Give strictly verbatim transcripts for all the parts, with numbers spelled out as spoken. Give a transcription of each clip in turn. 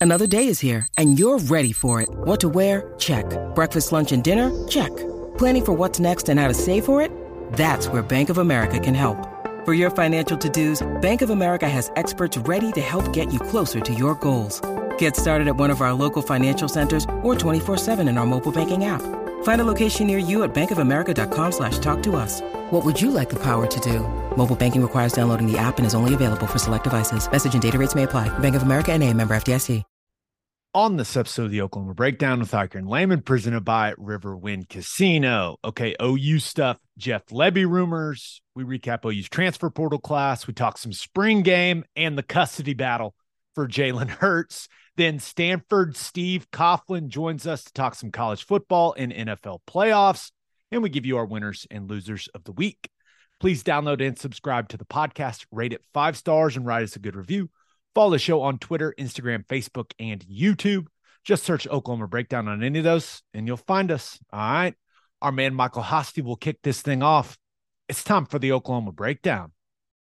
Another day is here, and you're ready for it. What to wear? Check. Breakfast, lunch, and dinner? Check. Planning for what's next and how to save for it? That's where Bank of America can help. For your financial to-dos, Bank of America has experts ready to help get you closer to your goals. Get started at one of our local financial centers or twenty-four seven in our mobile banking app. Find a location near you at bankofamerica.com slash talk to us. What would you like the power to do? Mobile banking requires downloading the app and is only available for select devices. Message and data rates may apply. Bank of America N A, member F D I C. On this episode of the Oklahoma Breakdown with Iker and Lehman, presented by Riverwind Casino. Okay, O U stuff, Jeff Lebby rumors. We recap O U's transfer portal class. We talk some spring game and the custody battle for Jalen Hurts. Then Stanford Steve Coughlin joins us to talk some college football and N F L playoffs. And we give you our winners and losers of the week. Please download and subscribe to the podcast, rate it five stars, and write us a good review. Follow the show on Twitter, Instagram, Facebook, and YouTube. Just search Oklahoma Breakdown on any of those, and you'll find us. All right. Our man Michael Hosty will kick this thing off. It's time for the Oklahoma Breakdown.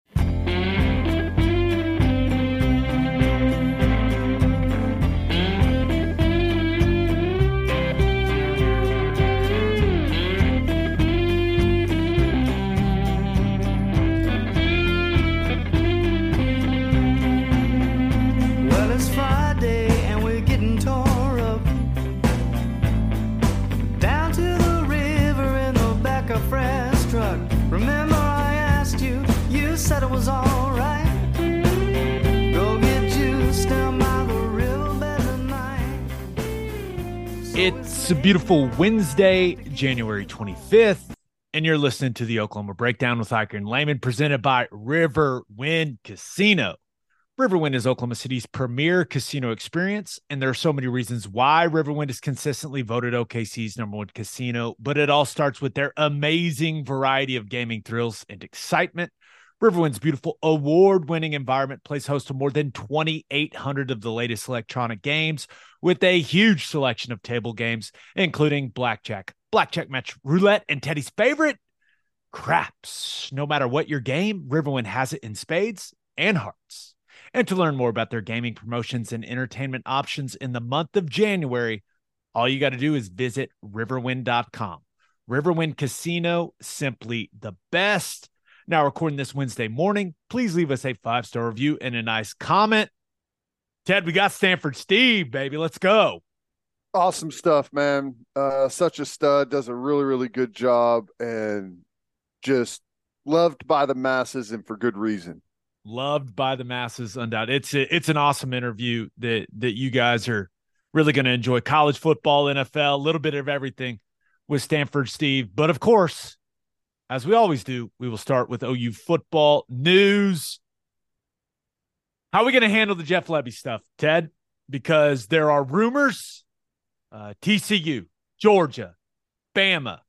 Said it was all right. Go get juiced down by the riverbed tonight. It's a beautiful Wednesday, January twenty-fifth, and you're listening to the Oklahoma Breakdown with Iker and Lehman, presented by Riverwind Casino. Riverwind is Oklahoma City's premier casino experience, and there are so many reasons why Riverwind is consistently voted O K C's number one casino, but it all starts with their amazing variety of gaming thrills and excitement. Riverwind's beautiful award-winning environment plays host to more than twenty-eight hundred of the latest electronic games with a huge selection of table games, including blackjack, blackjack match, roulette, and Teddy's favorite, craps. No matter what your game, Riverwind has it in spades and hearts. And to learn more about their gaming promotions and entertainment options in the month of January, all you got to do is visit riverwind dot com. Riverwind Casino, simply the best. Now, recording this Wednesday morning, please leave us a five-star review and a nice comment. Ted, we got Stanford Steve, baby. Let's go. Awesome stuff, man. Uh, such a stud, does a really, really good job, and just loved by the masses and for good reason. Loved by the masses, undoubtedly. It's a, it's an awesome interview that that you guys are really going to enjoy. College football, N F L, a little bit of everything with Stanford Steve. But, of course, as we always do, we will start with O U football news. How are we going to handle the Jeff Lebby stuff, Ted? Because there are rumors, uh, T C U, Georgia, Bama.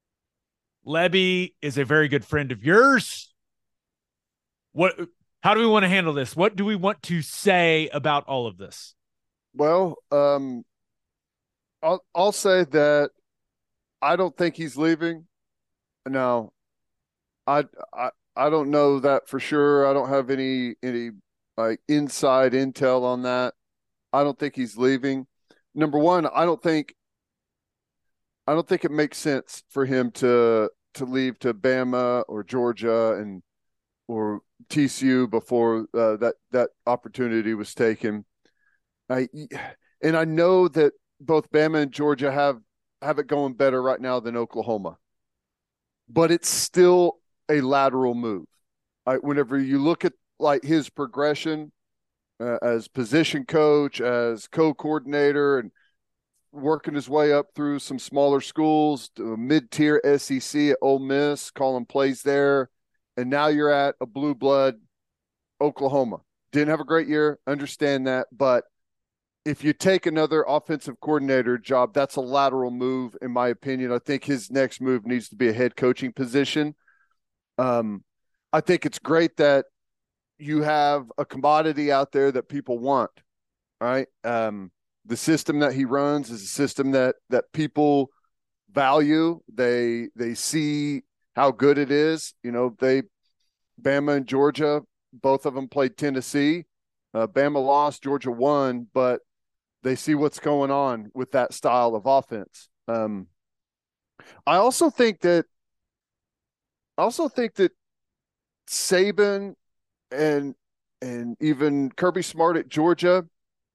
Lebby is a very good friend of yours. What? How do we want to handle this? What do we want to say about all of this? Well, um, I'll, I'll say that I don't think he's leaving. No, I, I I don't know that for sure. I don't have any any like inside intel on that. I don't think he's leaving. Number one, I don't think I don't think it makes sense for him to to leave to Bama or Georgia and or T C U before uh, that that opportunity was taken. I and I know that both Bama and Georgia have have it going better right now than Oklahoma. But it's still a lateral move. Right? Whenever you look at like his progression uh, as position coach, as co-coordinator, and working his way up through some smaller schools, to a mid-tier S E C at Ole Miss, calling plays there, and now you're at a blue blood Oklahoma. Didn't have a great year, understand that, but if you take another offensive coordinator job, that's a lateral move, in my opinion. I think his next move needs to be a head coaching position. Um, I think it's great that you have a commodity out there that people want, right? Um, the system that he runs is a system that that people value. They they see how good it is. You know, they Bama and Georgia, both of them played Tennessee. Uh, Bama lost, Georgia won, but They see what's going on with that style of offense. Um, I also think that I also think that Saban and and even Kirby Smart at Georgia,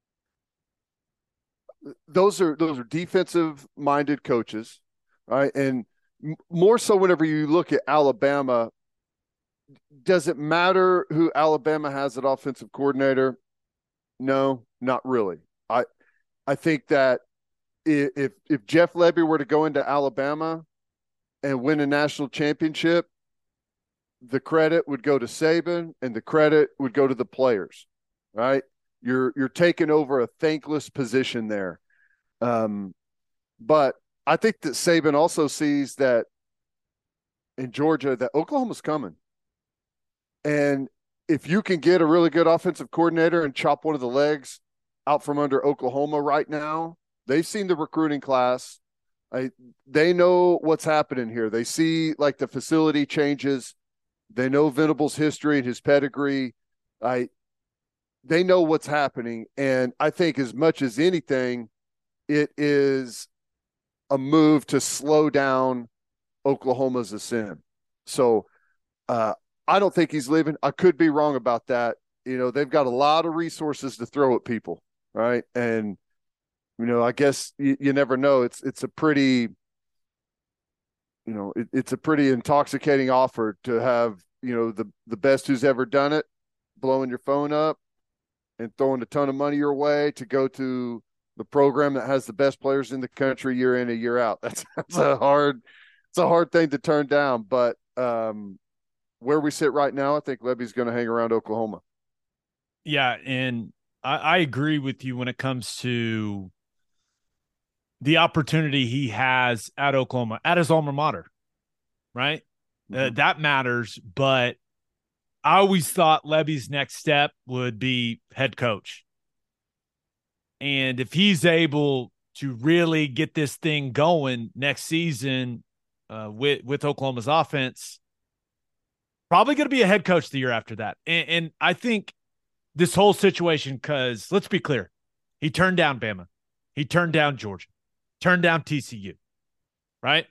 those are those are defensive minded coaches, right? And m- more so whenever you look at Alabama, does it matter who Alabama has at offensive coordinator? No, not really. I I think that if if Jeff Lebby were to go into Alabama and win a national championship, the credit would go to Saban and the credit would go to the players, right? You're you're taking over a thankless position there. Um, but I think that Saban also sees that in Georgia that Oklahoma's coming. And if you can get a really good offensive coordinator and chop one of the legs out from under Oklahoma right now, they've seen the recruiting class. I, they know what's happening here. They see like the facility changes. They know Venable's history and his pedigree. I, they know what's happening. And I think as much as anything, it is a move to slow down Oklahoma's ascent. So uh, I don't think he's leaving. I could be wrong about that. You know, they've got a lot of resources to throw at people, right? And, you know, I guess you, you never know. It's it's a pretty, you know, it, it's a pretty intoxicating offer to have, you know, the, the best who's ever done it, blowing your phone up and throwing a ton of money your way to go to the program that has the best players in the country year in and year out. That's, that's a hard, it's a hard thing to turn down. But um, where we sit right now, I think Lebby's going to hang around Oklahoma. Yeah, and I, I agree with you when it comes to the opportunity he has at Oklahoma, at his alma mater, right? Mm-hmm. Uh, that matters, but I always thought Lebby's next step would be head coach. And if he's able to really get this thing going next season uh, with, with Oklahoma's offense, probably going to be a head coach the year after that. And, and I think this whole situation, because let's be clear, he turned down Bama. He turned down Georgia, turned down T C U, right?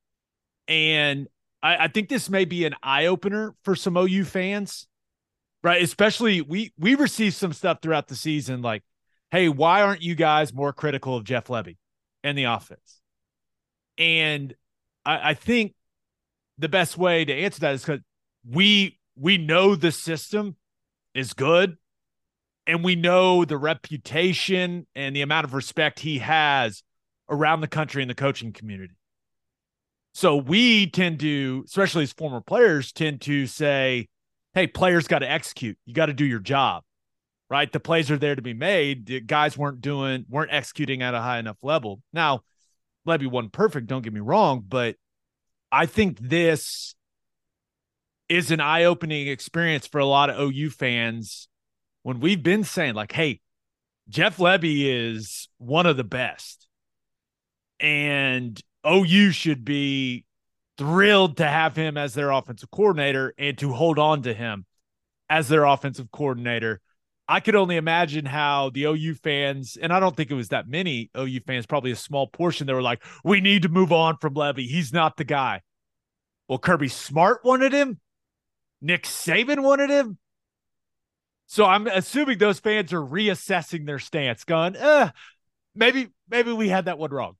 And I, I think this may be an eye-opener for some O U fans, right? Especially we we received some stuff throughout the season like, hey, why aren't you guys more critical of Jeff Lebby and the offense? And I, I think the best way to answer that is because we we know the system is good, and we know the reputation and the amount of respect he has around the country and the coaching community. So we tend to, especially as former players, tend to say, hey, players got to execute. You got to do your job. Right? The plays are there to be made. The guys weren't doing, weren't executing at a high enough level. Now, Lebby wasn't perfect, don't get me wrong, but I think this is an eye-opening experience for a lot of O U fans when we've been saying like, hey, Jeff Lebby is one of the best. And O U should be thrilled to have him as their offensive coordinator and to hold on to him as their offensive coordinator. I could only imagine how the O U fans, and I don't think it was that many O U fans, probably a small portion, they were like, we need to move on from Lebby. He's not the guy. Well, Kirby Smart wanted him. Nick Saban wanted him. So I'm assuming those fans are reassessing their stance, going, eh, maybe, maybe we had that one wrong.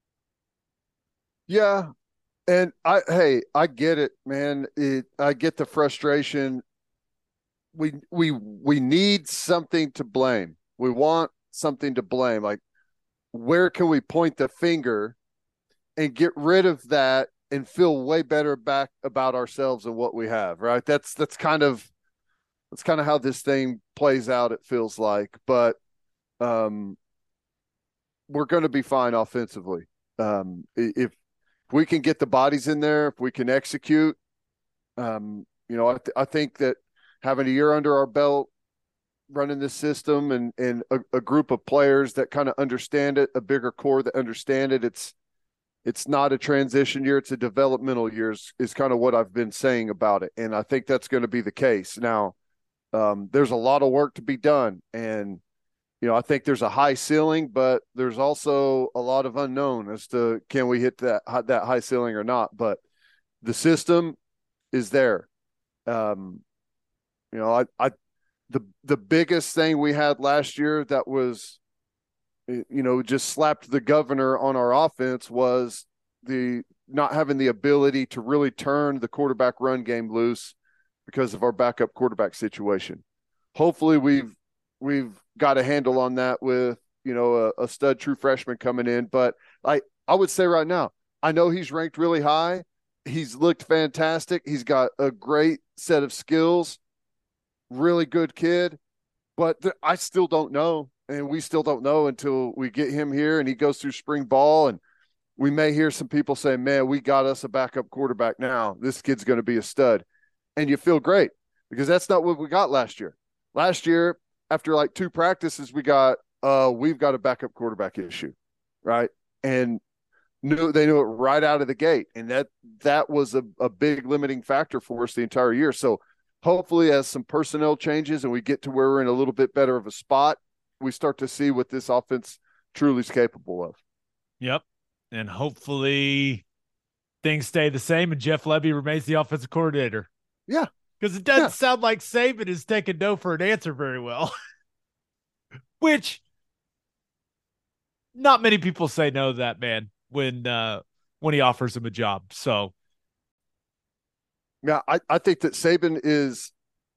Yeah. And I, hey, I get it, man. It, I get the frustration. We we we need something to blame. We want something to blame. Like, where can we point the finger and get rid of that and feel way better back about ourselves and what we have, right? That's that's kind of that's kind of how this thing plays out, it feels like. But um we're going to be fine offensively. Um if we can get the bodies in there, if we can execute, um, you know, I, th- I think that having a year under our belt, running this system, and and a, a group of players that kind of understand it, a bigger core that understand it, it's it's not a transition year, it's a developmental year is, is kind of what I've been saying about it. And I think that's going to be the case. Now, um, there's a lot of work to be done. And, you know, I think there's a high ceiling, but there's also a lot of unknown as to can we hit that that high ceiling or not. But the system is there. Um, you know, I, I the the biggest thing we had last year that was, you know, just slapped the governor on our offense was the not having the ability to really turn the quarterback run game loose because of our backup quarterback situation. Hopefully we've we've got a handle on that with, you know, a, a stud true freshman coming in. But I, I would say right now, I know he's ranked really high. He's looked fantastic. He's got a great set of skills, really good kid, but th- I still don't know. And we still don't know until we get him here and he goes through spring ball. And we may hear some people say, man, we got us a backup quarterback now. This kid's going to be a stud. And you feel great because that's not what we got last year. Last year, after like two practices, we got, uh, we've got a backup quarterback issue, right? And knew they knew it right out of the gate. And that, that was a, a big limiting factor for us the entire year. So hopefully as some personnel changes and we get to where we're in a little bit better of a spot, we start to see what this offense truly is capable of. Yep. And hopefully things stay the same and Jeff Lebby remains the offensive coordinator. Yeah. Because it doesn't Yeah. sound like Saban is taking no for an answer very well. Which not many people say no to that man when uh, when he offers him a job. So yeah, I, I think that Saban is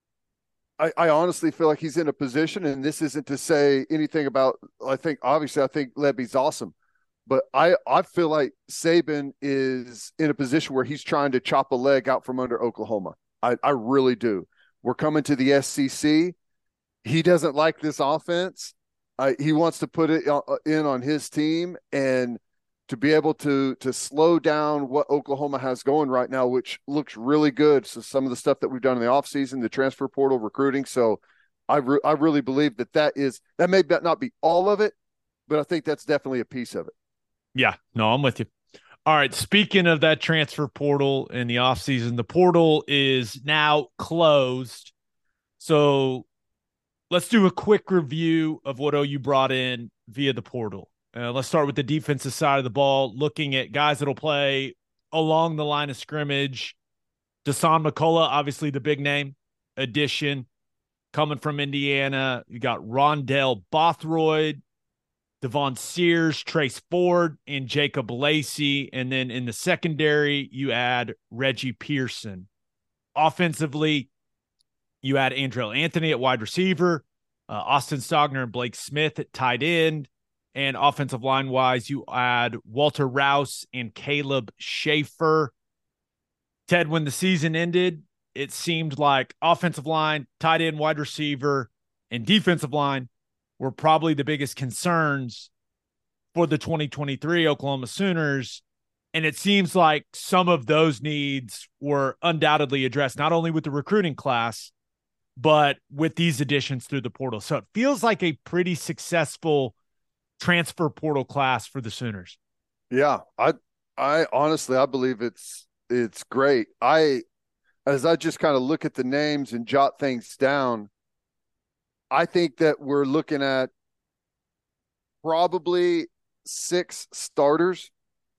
I, I honestly feel like he's in a position, and this isn't to say anything about I think obviously I think Lebby's awesome. But I, I feel like Saban is in a position where he's trying to chop a leg out from under Oklahoma. I, I really do. We're coming to the S E C. He doesn't like this offense. Uh, he wants to put it in on his team and to be able to to slow down what Oklahoma has going right now, which looks really good. So some of the stuff that we've done in the offseason, the transfer portal, recruiting. So I, re- I really believe that that is that may not be all of it, but I think that's definitely a piece of it. yeah, no, I'm with you. All right, speaking of that transfer portal in the offseason, the portal is now closed. So let's do a quick review of what O U brought in via the portal. Uh, let's start with the defensive side of the ball, looking at guys that'll play along the line of scrimmage. Dasan McCullough, obviously the big name addition coming from Indiana. You got Rondell Bothroyd, Devon Sears, Trace Ford, and Jacob Lacey. And then in the secondary, you add Reggie Pearson. Offensively, you add Andrell Anthony at wide receiver, uh, Austin Stogner and Blake Smith at tight end. And offensive line-wise, you add Walter Rouse and Caleb Schaefer. Ted, when the season ended, it seemed like offensive line, tight end, wide receiver, and defensive line were probably the biggest concerns for the twenty twenty-three Oklahoma Sooners. And it seems like some of those needs were undoubtedly addressed, not only with the recruiting class, but with these additions through the portal. So it feels like a pretty successful transfer portal class for the Sooners. Yeah, I I honestly I believe it's it's great. I as I just kind of look at the names and jot things down, I think that we're looking at probably six starters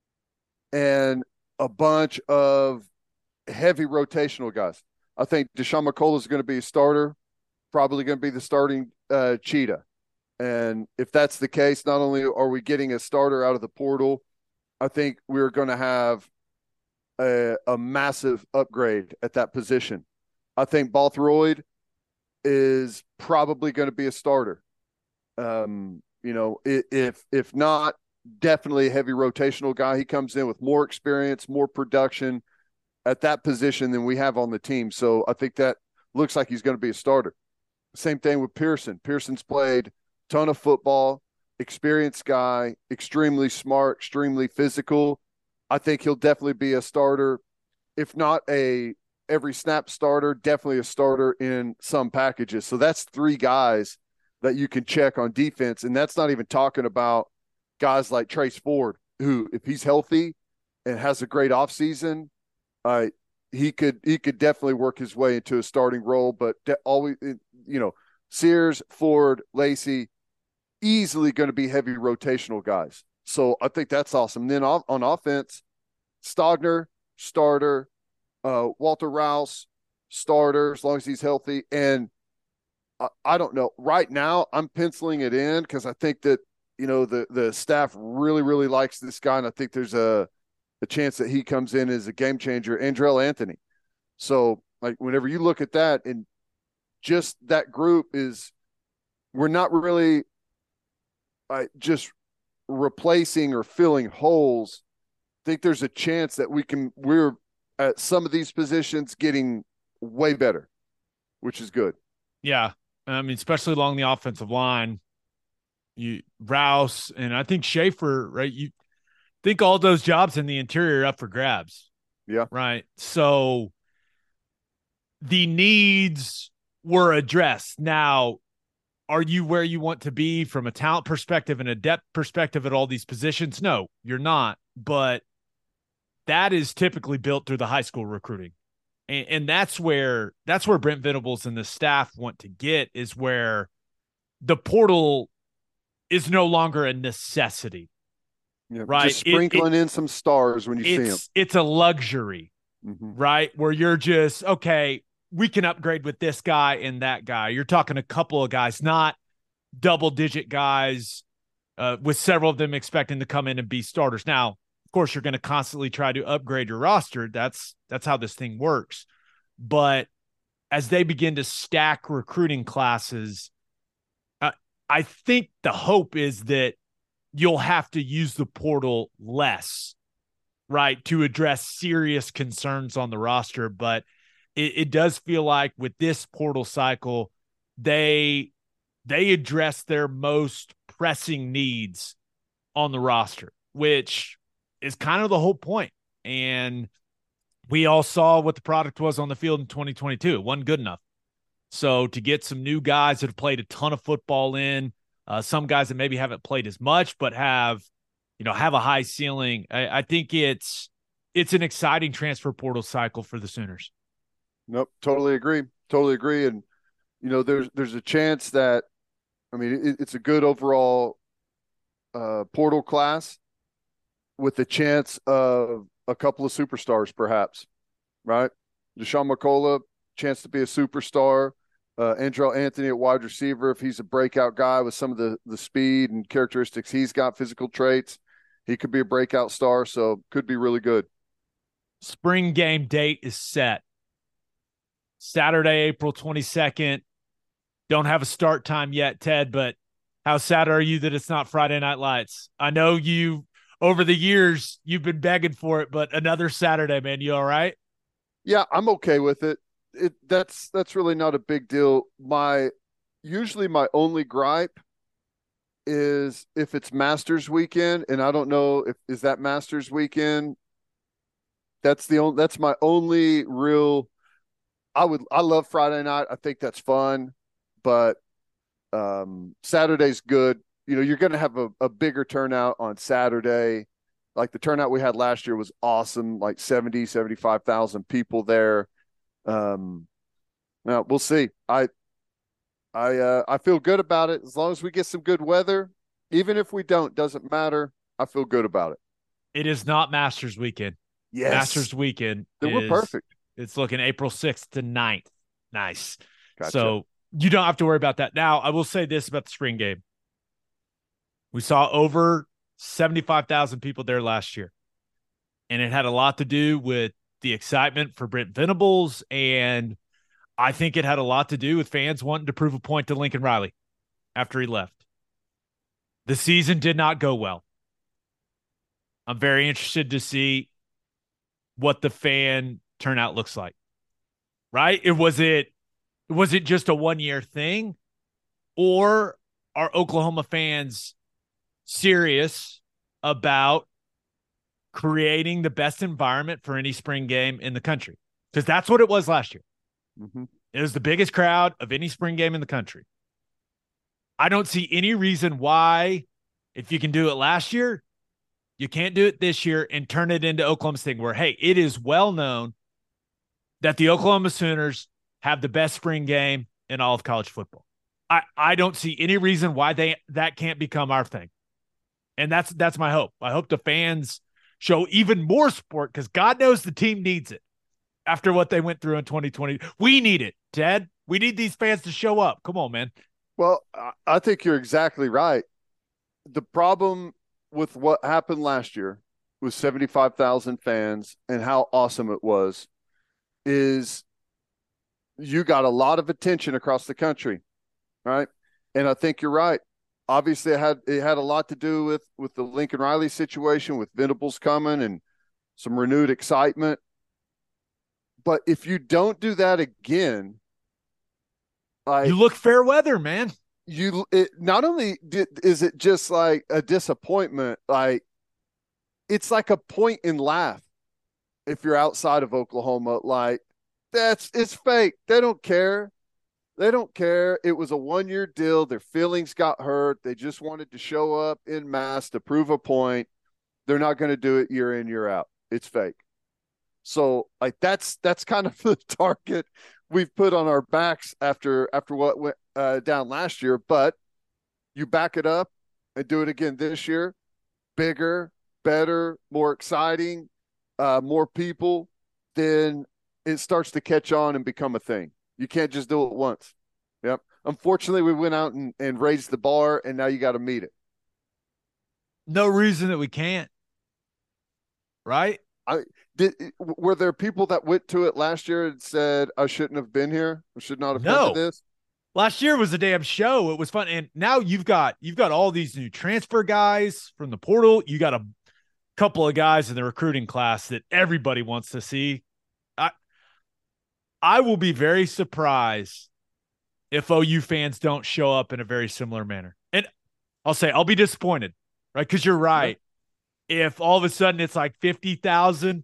and a bunch of heavy rotational guys. I think Deshaun McCullough is going to be a starter, probably going to be the starting uh, cheetah. And if that's the case, not only are we getting a starter out of the portal, I think we're going to have a, a massive upgrade at that position. I think Bothroyd is probably going to be a starter. Um, you know, if if not, definitely a heavy rotational guy. He comes in with more experience, more production at that position than we have on the team. So I think that looks like he's going to be a starter. Same thing with Pearson. Pearson's played ton of football, experienced guy, extremely smart, extremely physical. I think he'll definitely be a starter, if not a every snap starter, definitely a starter in some packages. So that's three guys that you can check on defense. And that's not even talking about guys like Trace Ford, who, if he's healthy and has a great offseason, uh, he could he could definitely work his way into a starting role. But de- always, you know, Sears, Ford, Lacey, easily going to be heavy rotational guys. So I think that's awesome. And then on, on offense, Stogner, starter, uh, Walter Rouse, starter, as long as he's healthy. And I, I don't know. Right now, I'm penciling it in because I think that, you know, the, the staff really, really likes this guy. And I think there's a, a chance that he comes in as a game changer, Andrell Anthony. So, like, whenever you look at that, and just that group is, we're not really uh, just replacing or filling holes. I think there's a chance that we can, we're at some of these positions getting way better, which is good. Yeah. I mean, especially along the offensive line, you Rouse, and I think Schaefer, right? You think all those jobs in the interior are up for grabs. Yeah. Right. So the needs were addressed. Now, are you where you want to be from a talent perspective and a depth perspective at all these positions? No, you're not. But that is typically built through the high school recruiting. And, and that's where that's where Brent Venables and the staff want to get, is where the portal is no longer a necessity. Yeah, right. Just sprinkling it, it, in some stars when you see them. It's a luxury, mm-hmm. right? Where you're just, okay, we can upgrade with this guy and that guy. You're talking a couple of guys, not double digit guys, uh, with several of them expecting to come in and be starters. Now, of course, you're going to constantly try to upgrade your roster. That's, that's how this thing works. But as they begin to stack recruiting classes, uh, I think the hope is that you'll have to use the portal less, right, to address serious concerns on the roster. But it, it does feel like with this portal cycle, they they address their most pressing needs on the roster, which is kind of the whole point. And we all saw what the product was on the field in twenty twenty-two. It wasn't good enough. So to get some new guys that have played a ton of football in, Uh, some guys that maybe haven't played as much, but have, you know, have a high ceiling. I, I think it's it's an exciting transfer portal cycle for the Sooners. Nope, totally agree. Totally agree. And you know, there's there's a chance that, I mean, it, it's a good overall uh, portal class with the chance of a couple of superstars, perhaps. Right, Deshaun McCullough, chance to be a superstar. Uh, Andrell Anthony at wide receiver, if he's a breakout guy with some of the, the speed and characteristics he's got, physical traits, he could be a breakout star, so could be really good. Spring game date is set. Saturday, April twenty-second. Don't have a start time yet, Ted, but how sad are you that it's not Friday Night Lights? I know you, over the years, you've been begging for it, but another Saturday, man. You all right? Yeah, I'm okay with it. It that's that's really not a big deal. My usually my only gripe is if it's Masters weekend, and I don't know if is that Masters weekend. That's the only that's my only real. I would I love Friday night. I think that's fun, but um, Saturday's good. You know, you're going to have a, a bigger turnout on Saturday. Like the turnout we had last year was awesome, like seventy, seventy-five thousand people there. Um, now we'll see. I, I, uh, I feel good about it as long as we get some good weather. Even if we don't, doesn't matter. I feel good about it. It is not Masters weekend. Yes. Masters weekend. Then we're is, perfect. It's looking April sixth to ninth. Nice. Gotcha. So you don't have to worry about that. Now, I will say this about the spring game. We saw over seventy-five thousand people there last year, and it had a lot to do with the excitement for Brent Venables, and I think it had a lot to do with fans wanting to prove a point to Lincoln Riley after he left. The season did not go well. I'm very interested to see what the fan turnout looks like. Right? It was it was it just a one-year thing, or are Oklahoma fans serious about creating the best environment for any spring game in the country? Because that's what it was last year. Mm-hmm. It was the biggest crowd of any spring game in the country. I don't see any reason why, if you can do it last year, you can't do it this year and turn it into Oklahoma's thing where, hey, it is well known that the Oklahoma Sooners have the best spring game in all of college football. I, I don't see any reason why they that can't become our thing. And that's that's my hope. I hope the fans show even more support because God knows the team needs it after what they went through in twenty twenty. We need it, Ted. We need these fans to show up. Come on, man. Well, I- I think you're exactly right. The problem with what happened last year with seventy-five thousand fans and how awesome it was is you got a lot of attention across the country, right? And I think you're right. Obviously, it had it had a lot to do with with the Lincoln Riley situation, with Venables coming and some renewed excitement. But if you don't do that again, like You look fair weather, man. you, it not only did, is it just like a disappointment, like it's like a point in laugh if you're outside of Oklahoma. Like that's it's fake. They don't care. They don't care. It was a one-year deal. Their feelings got hurt. They just wanted to show up in mass to prove a point. They're not going to do it year in, year out. It's fake. So like that's that's kind of the target we've put on our backs after after what went uh, down last year. But you back it up and do it again this year, bigger, better, more exciting, uh, more people, then it starts to catch on and become a thing. You can't just do it once. Yep. Unfortunately, we went out and, and raised the bar, and now you got to meet it. No reason that we can't. Right? I did. Were there people that went to it last year and said, "I shouldn't have been here. I should not have No. been to this"? Last year was a damn show. It was fun. And now you've got you've got all these new transfer guys from the portal. You got a couple of guys in the recruiting class that everybody wants to see. I I will be very surprised if O U fans don't show up in a very similar manner. And I'll say I'll be disappointed, right? Because you're right. Yeah. If all of a sudden it's like fifty thousand,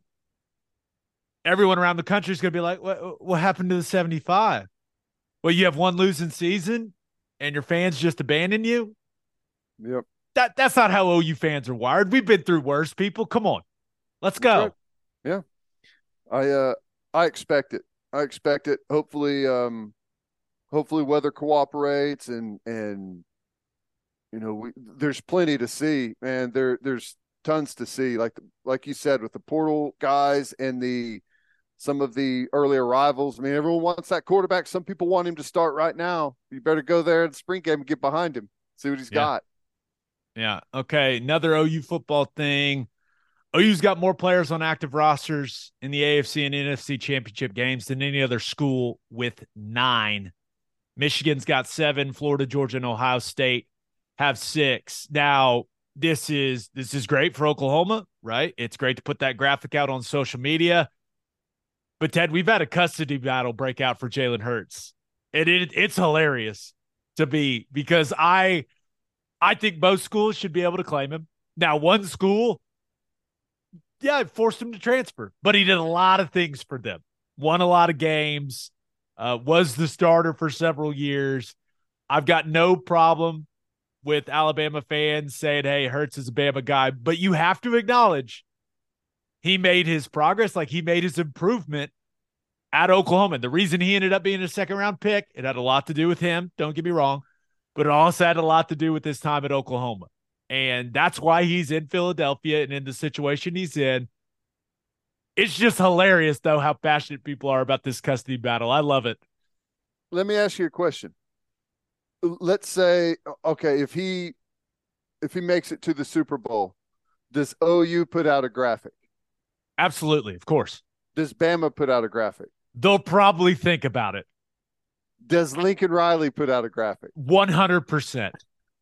everyone around the country is going to be like, what, what happened to the seventy-five? Well, you have one losing season and your fans just abandon you? Yep. That That's not how O U fans are wired. We've been through worse, people. Come on. Let's go. Right. Yeah. I uh I expect it. I expect it. Hopefully, um hopefully weather cooperates and and you know, we, there's plenty to see, man. There there's tons to see. Like like you said, with the portal guys and the some of the early arrivals. I mean, everyone wants that quarterback. Some people want him to start right now. You better go there in the spring game and get behind him. See what he's Yeah. got. Yeah. Okay. Another O U football thing. O U's got more players on active rosters in the A F C and N F C championship games than any other school with nine. Michigan's got seven. Florida, Georgia, and Ohio State have six. Now, this is this is great for Oklahoma, right? It's great to put that graphic out on social media. But, Ted, we've had a custody battle break out for Jalen Hurts. And it, it's hilarious to be because I I think most schools should be able to claim him. Now, one school, yeah, it forced him to transfer, but he did a lot of things for them. Won a lot of games, uh, was the starter for several years. I've got no problem with Alabama fans saying, hey, Hurts is a Bama guy, but you have to acknowledge he made his progress, like he made his improvement at Oklahoma. And the reason he ended up being a second-round pick, it had a lot to do with him, don't get me wrong, but it also had a lot to do with his time at Oklahoma. And that's why he's in Philadelphia and in the situation he's in. It's just hilarious, though, how passionate people are about this custody battle. I love it. Let me ask you a question. Let's say, okay, if he if he makes it to the Super Bowl, does O U put out a graphic? Absolutely, of course. Does Bama put out a graphic? They'll probably think about it. Does Lincoln Riley put out a graphic? one hundred percent.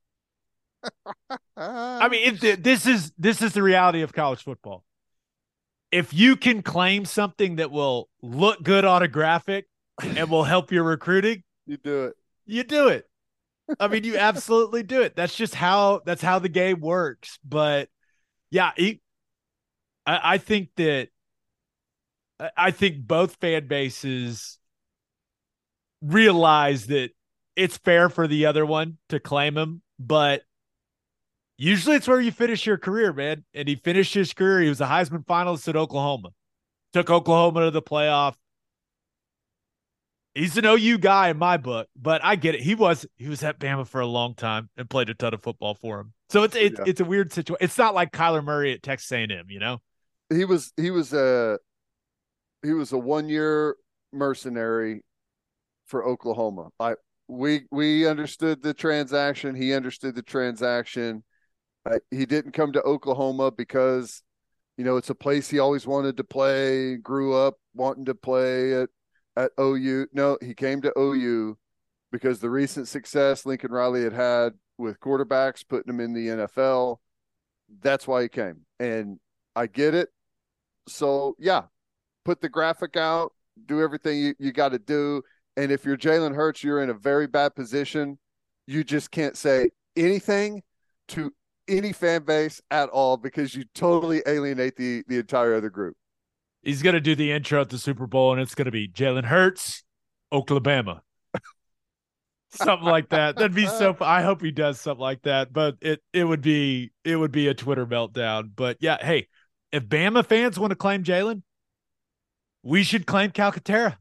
I mean, it, this is this is the reality of college football. If you can claim something that will look good on a graphic and will help your recruiting, you do it. You do it. I mean, you absolutely do it. That's just how that's how the game works. But yeah, he, I, I think that I think both fan bases realize that it's fair for the other one to claim him, but usually it's where you finish your career, man. And he finished his career. He was a Heisman finalist at Oklahoma. Took Oklahoma to the playoff. He's an O U guy in my book, but I get it. He was he was at Bama for a long time and played a ton of football for him. So it's it's Yeah. it's a weird situation. It's not like Kyler Murray at Texas A and M, you know. He was he was a he was a one year mercenary for Oklahoma. I we we understood the transaction. He understood the transaction. Uh, he didn't come to Oklahoma because you know it's a place he always wanted to play. Grew up wanting to play at at O U. No, he came to O U because the recent success Lincoln Riley had had with quarterbacks, putting him in the N F L. That's why he came, and I get it. So yeah, put the graphic out, do everything you, you got to do. And if you're Jalen Hurts, you're in a very bad position. You just can't say anything to any fan base at all because you totally alienate the the entire other group. He's gonna do the intro at the Super Bowl, and it's gonna be Jalen Hurts, Oklahoma. Something like that. That'd be so fun. I hope he does something like that. But it it would be it would be a Twitter meltdown. But yeah, hey, if Bama fans want to claim Jalen, we should claim Calcaterra.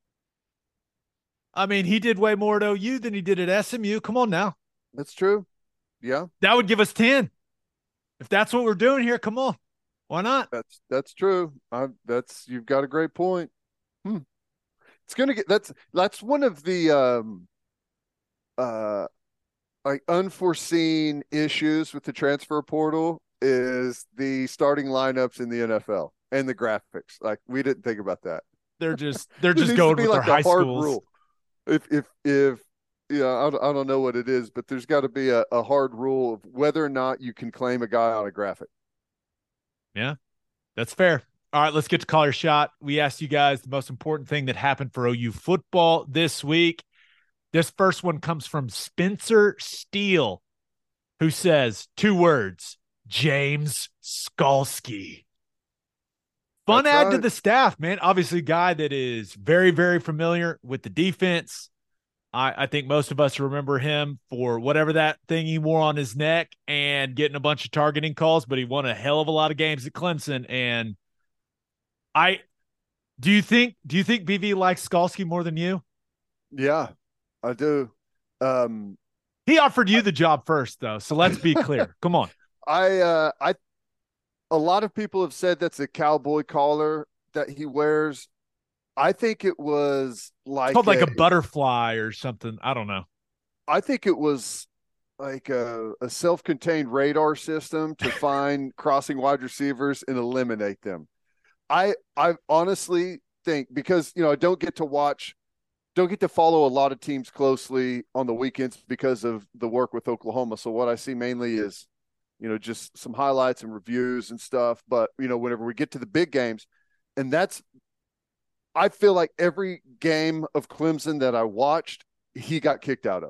I mean, he did way more at O U than he did at S M U. Come on now. That's true. Yeah, That would give us ten. If that's what we're doing here, come on. Why not? that's that's true. I, that's you've got a great point. Hmm. It's gonna get that's that's one of the um uh like unforeseen issues with the transfer portal is the starting lineups in the N F L and the graphics. Like we didn't think about that. They're just they're There just needs to going be with like their high a hard schools. rule. If if if yeah, I don't, I don't know what it is, but there's got to be a, a hard rule of whether or not you can claim a guy on a graphic. Yeah, that's fair. All right, let's get to call your shot. We asked you guys the most important thing that happened for O U football this week. This first one comes from Spencer Steele, who says two words, James Skalski. Fun That's add to right. the staff, man. Obviously, a guy that is very, very familiar with the defense. I, I think most of us remember him for whatever that thing he wore on his neck and getting a bunch of targeting calls, but he won a hell of a lot of games at Clemson. And I do you think do you think B V likes Skalski more than you? Yeah, I do. Um, He offered you the job first, though. So let's be clear. Come on. I uh, I a lot of people have said that's a cowboy collar that he wears. I think it was like It's called like a, a butterfly or something. I don't know. I think it was like a, a self-contained radar system to find crossing wide receivers and eliminate them. I I honestly think because you know I don't get to watch, don't get to follow a lot of teams closely on the weekends because of the work with Oklahoma. So what I see mainly is, you know, just some highlights and reviews and stuff. But you know, whenever we get to the big games, and that's, I feel like every game of Clemson that I watched, he got kicked out of.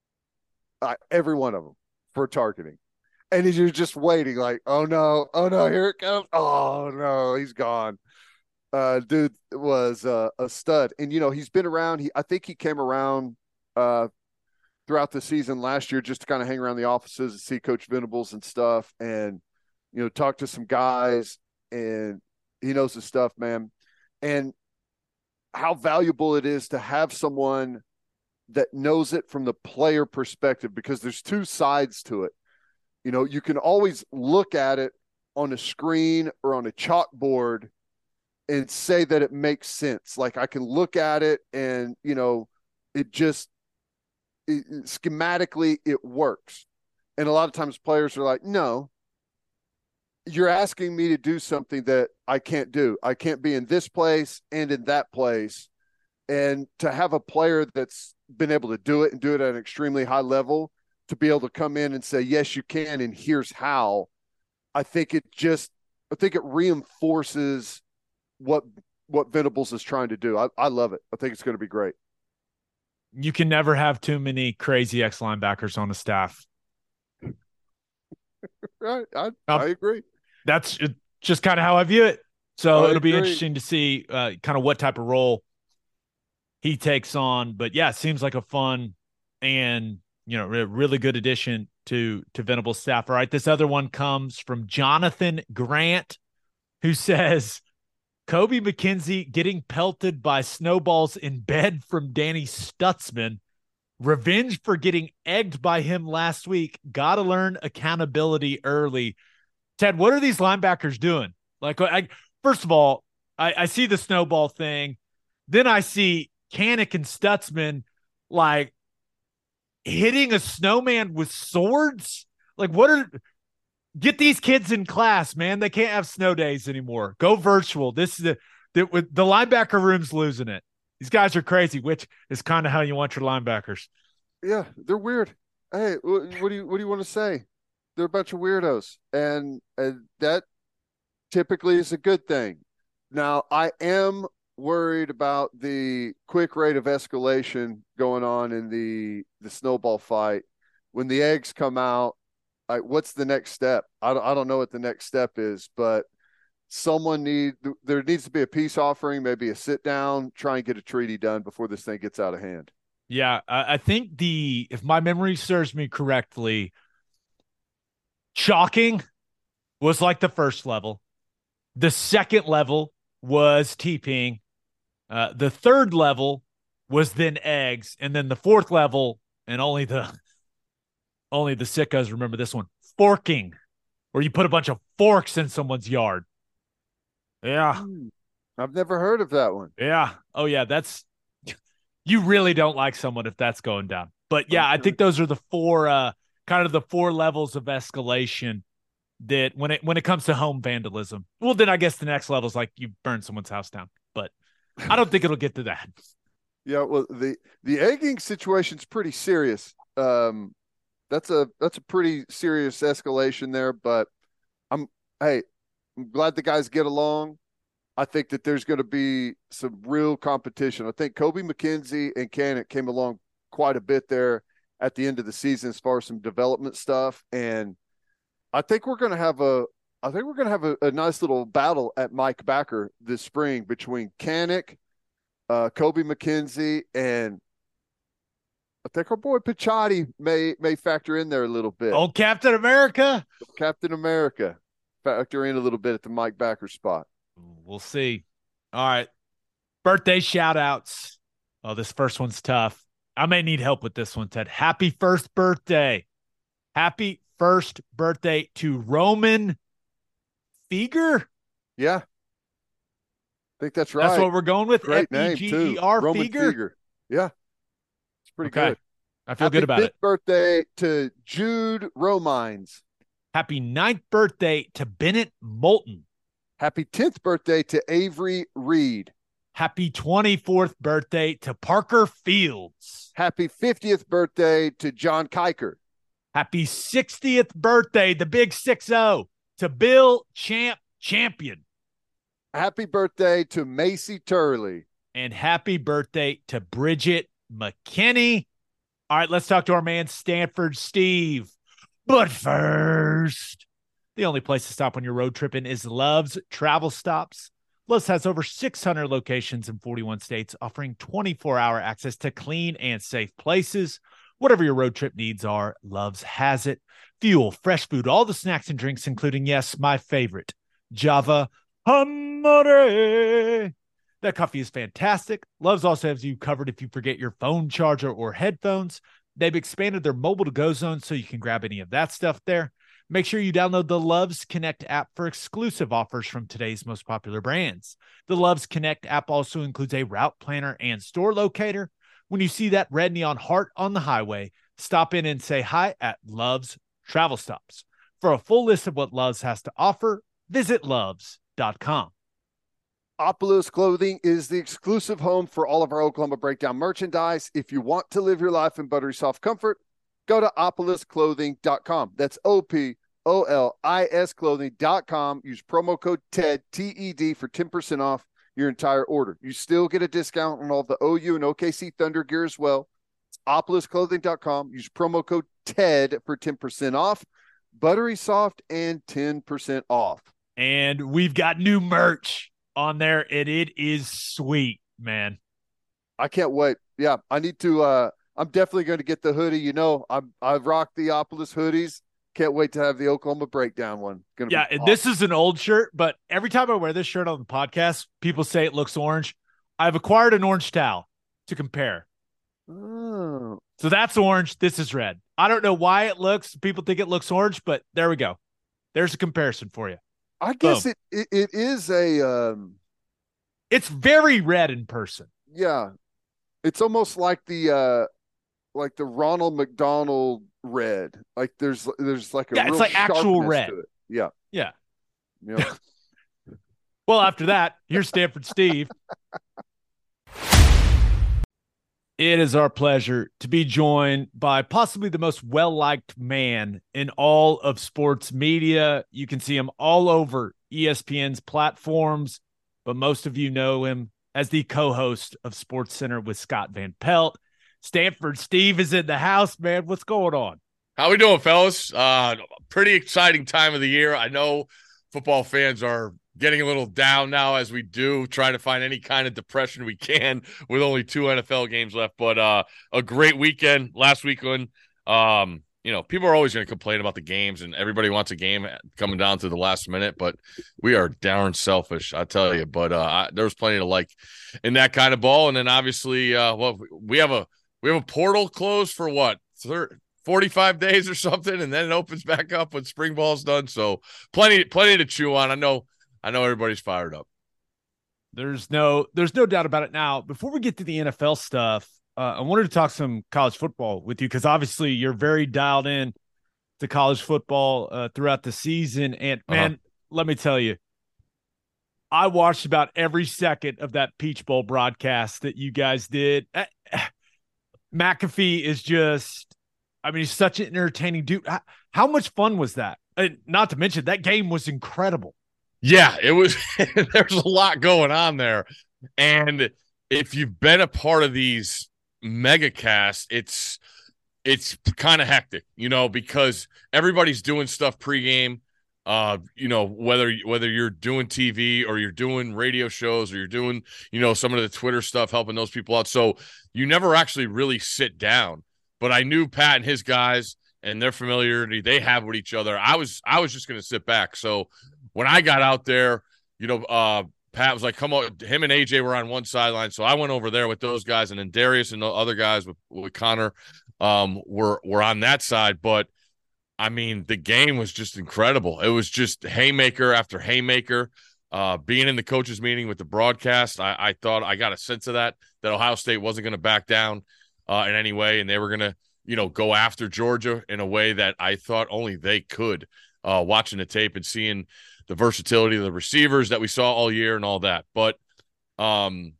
Uh, every one of them for targeting. And you're just waiting, like, oh no, oh no, here it comes. Oh no, he's gone. Uh, dude was uh, a stud, and you know he's been around. He, I think he came around uh, throughout the season last year just to kind of hang around the offices and see Coach Venables and stuff, and you know talk to some guys. And he knows his stuff, man. And how valuable it is to have someone that knows it from the player perspective, because there's two sides to it. You know, you can always look at it on a screen or on a chalkboard and say that it makes sense. Like I can look at it and, you know, it just it, schematically it works. And a lot of times players are like, no, you're asking me to do something that I can't do. I can't be in this place and in that place. And to have a player that's been able to do it and do it at an extremely high level, to be able to come in and say, yes, you can, and here's how, I think it just, I think it reinforces what, what Venables is trying to do. I, I love it. I think it's going to be great. You can never have too many crazy X linebackers on a staff. Right. I, Um, I agree. That's just kind of how I view it. So I it'll be agree. interesting to see uh, kind of what type of role he takes on. But yeah, it seems like a fun and, you know, re- really good addition to, to Venables' staff. All right. This other one comes from Jonathan Grant, who says, Kobe McKenzie getting pelted by snowballs in bed from Danny Stutzman. Revenge for getting egged by him last week. Got to learn accountability early. Ted, what are these linebackers doing? Like, I, first of all, I, I see the snowball thing. Then I see Kanak and Stutzman like hitting a snowman with swords. Like, what are get these kids in class, man? They can't have snow days anymore. Go virtual. This is the the, the linebacker room's losing it. These guys are crazy, which is kind of how you want your linebackers. Yeah, they're weird. Hey, what, what do you what do you want to say? They're a bunch of weirdos, and, and that typically is a good thing. Now, I am worried about the quick rate of escalation going on in the the snowball fight. When the eggs come out, like, what's the next step? I don't, I don't know what the next step is, but someone need there needs to be a peace offering, maybe a sit down, try and get a treaty done before this thing gets out of hand. Yeah, I, I think the if my memory serves me correctly, chalking was like the first level. The second level was TPing. Uh, the third level was then eggs, and then the fourth level, and only the only the sickos remember this one, forking, where you put a bunch of forks in someone's yard. Yeah. I've never heard of that one. Yeah. Oh, yeah. That's you really don't like someone if that's going down. But yeah, I think those are the four uh, kind of the four levels of escalation that when it when it comes to home vandalism. Well, then I guess the next level is like you burn someone's house down. But I don't think it'll get to that. Yeah, well, the the egging situation's pretty serious. Um, that's a that's a pretty serious escalation there. But I'm hey, I'm glad the guys get along. I think that there's going to be some real competition. I think Kobe McKenzie and Kanak came along quite a bit there at the end of the season as far as some development stuff, and I think we're going to have a I think we're going to have a, a nice little battle at Mike Backer this spring between Kanak, uh, Kobe McKenzie, and I think our boy Picciotti may may factor in there a little bit. Oh, Captain America. Captain America factor in a little bit at the Mike Backer spot. We'll see. All right. Birthday shout outs. Oh, this first one's tough. I may need help with this one, Ted. Happy first birthday. Happy first birthday to Roman Feger. Yeah. I think that's right. That's what we're going with. Great F E name, G too. E R Roman Feger. Feger. Yeah. It's pretty Okay. good. I feel Happy good about fifth it. birthday to Jude Romines. Happy ninth birthday to Bennett Moulton. Happy tenth birthday to Avery Reed. Happy twenty-fourth birthday to Parker Fields. Happy fiftieth birthday to John Kiker. Happy sixtieth birthday, the big six oh, to Bill Champ Champion. Happy birthday to Macy Turley. And happy birthday to Bridget McKinney. All right, let's talk to our man, Stanford Steve. But first, the only place to stop when you're road tripping is Love's Travel Stops. Love's has over six hundred locations in forty-one states, offering twenty-four hour access to clean and safe places. Whatever your road trip needs are, Love's has it. Fuel, fresh food, all the snacks and drinks, including, yes, my favorite, Java Hamare. That coffee is fantastic. Love's also has you covered if you forget your phone charger or headphones. They've expanded their mobile to go zone so you can grab any of that stuff there. Make sure you download the Love's Connect app for exclusive offers from today's most popular brands. The Love's Connect app also includes a route planner and store locator. When you see that red neon heart on the highway, stop in and say hi at Love's Travel Stops. For a full list of what Love's has to offer, visit loves dot com. Opolis Clothing is the exclusive home for all of our Oklahoma Breakdown merchandise. If you want to live your life in buttery soft comfort, go to opolis clothing dot com. That's O P O L I S clothing dot com. Use promo code TED, T E D, for ten percent off your entire order. You still get a discount on all the O U and O K C Thunder gear as well. It's opolis clothing dot com. Use promo code TED for ten percent off. Buttery soft and ten percent off. And we've got new merch on there, and it is sweet, man. I can't wait. Yeah, I need to uh I'm definitely going to get the hoodie. You know, I'm I've rocked the Opolis hoodies Can't wait to have the Oklahoma breakdown one. Gonna Yeah, be and awesome. this is an old shirt, but every time I wear this shirt on the podcast, people say it looks orange. I've acquired an orange towel to compare. Oh. So that's orange. This is red. I don't know why it looks, people think it looks orange, but there we go. There's a comparison for you. I guess Boom. it, it it is a um It's very red in person. yeah. It's almost like the uh like the Ronald McDonald red. Like there's there's like a Yeah, it's real like actual sharpness red. to it. Yeah. Yeah. Yeah. Well, after that, here's Stanford Steve. It is our pleasure to be joined by possibly the most well-liked man in all of sports media. You can see him all over E S P N's platforms, but most of you know him as the co-host of SportsCenter with Scott Van Pelt. Stanford Steve is in the house, man. What's going on? How we doing, fellas? Uh, pretty exciting time of the year. I know football fans are getting a little down now as we do, trying to find any kind of depression we can with only two N F L games left. But uh, a great weekend last weekend. Um, you know, people are always going to complain about the games, and everybody wants a game coming down to the last minute. But we are darn selfish, I tell you. But uh, I, there was plenty to like in that kind of ball. And then obviously, uh, well, we have a we have a portal closed for what forty-five days or something, and then it opens back up when spring ball's done. So plenty plenty to chew on. I know. I know everybody's fired up. There's no, there's no doubt about it. Now, before we get to the N F L stuff, uh, I wanted to talk some college football with you because obviously you're very dialed in to college football uh, throughout the season. And man, uh-huh. let me tell you, I watched about every second of that Peach Bowl broadcast that you guys did. Uh, McAfee is just, I mean, he's such an entertaining dude. How, how much fun was that? And not to mention that game was incredible. Yeah, it was. There's a lot going on there. And if you've been a part of these mega casts, it's it's kind of hectic, you know, because everybody's doing stuff pregame. Uh, you know, whether whether you're doing T V or you're doing radio shows or you're doing, you know, some of the Twitter stuff, helping those people out. So you never actually really sit down. But I knew Pat and his guys and their familiarity they have with each other. I was I was just going to sit back. So when I got out there, you know, uh, Pat was like, come on. Him and A J were on one sideline. So I went over there with those guys. And then Darius and the other guys with, with Connor um, were, were on that side. But, I mean, the game was just incredible. It was just haymaker after haymaker. Uh, being in the coaches meeting with the broadcast, I, I thought I got a sense of that, that Ohio State wasn't going to back down uh, in any way. And they were going to, you know, go after Georgia in a way that I thought only they could, uh, watching the tape and seeing – the versatility of the receivers that we saw all year and all that. But um,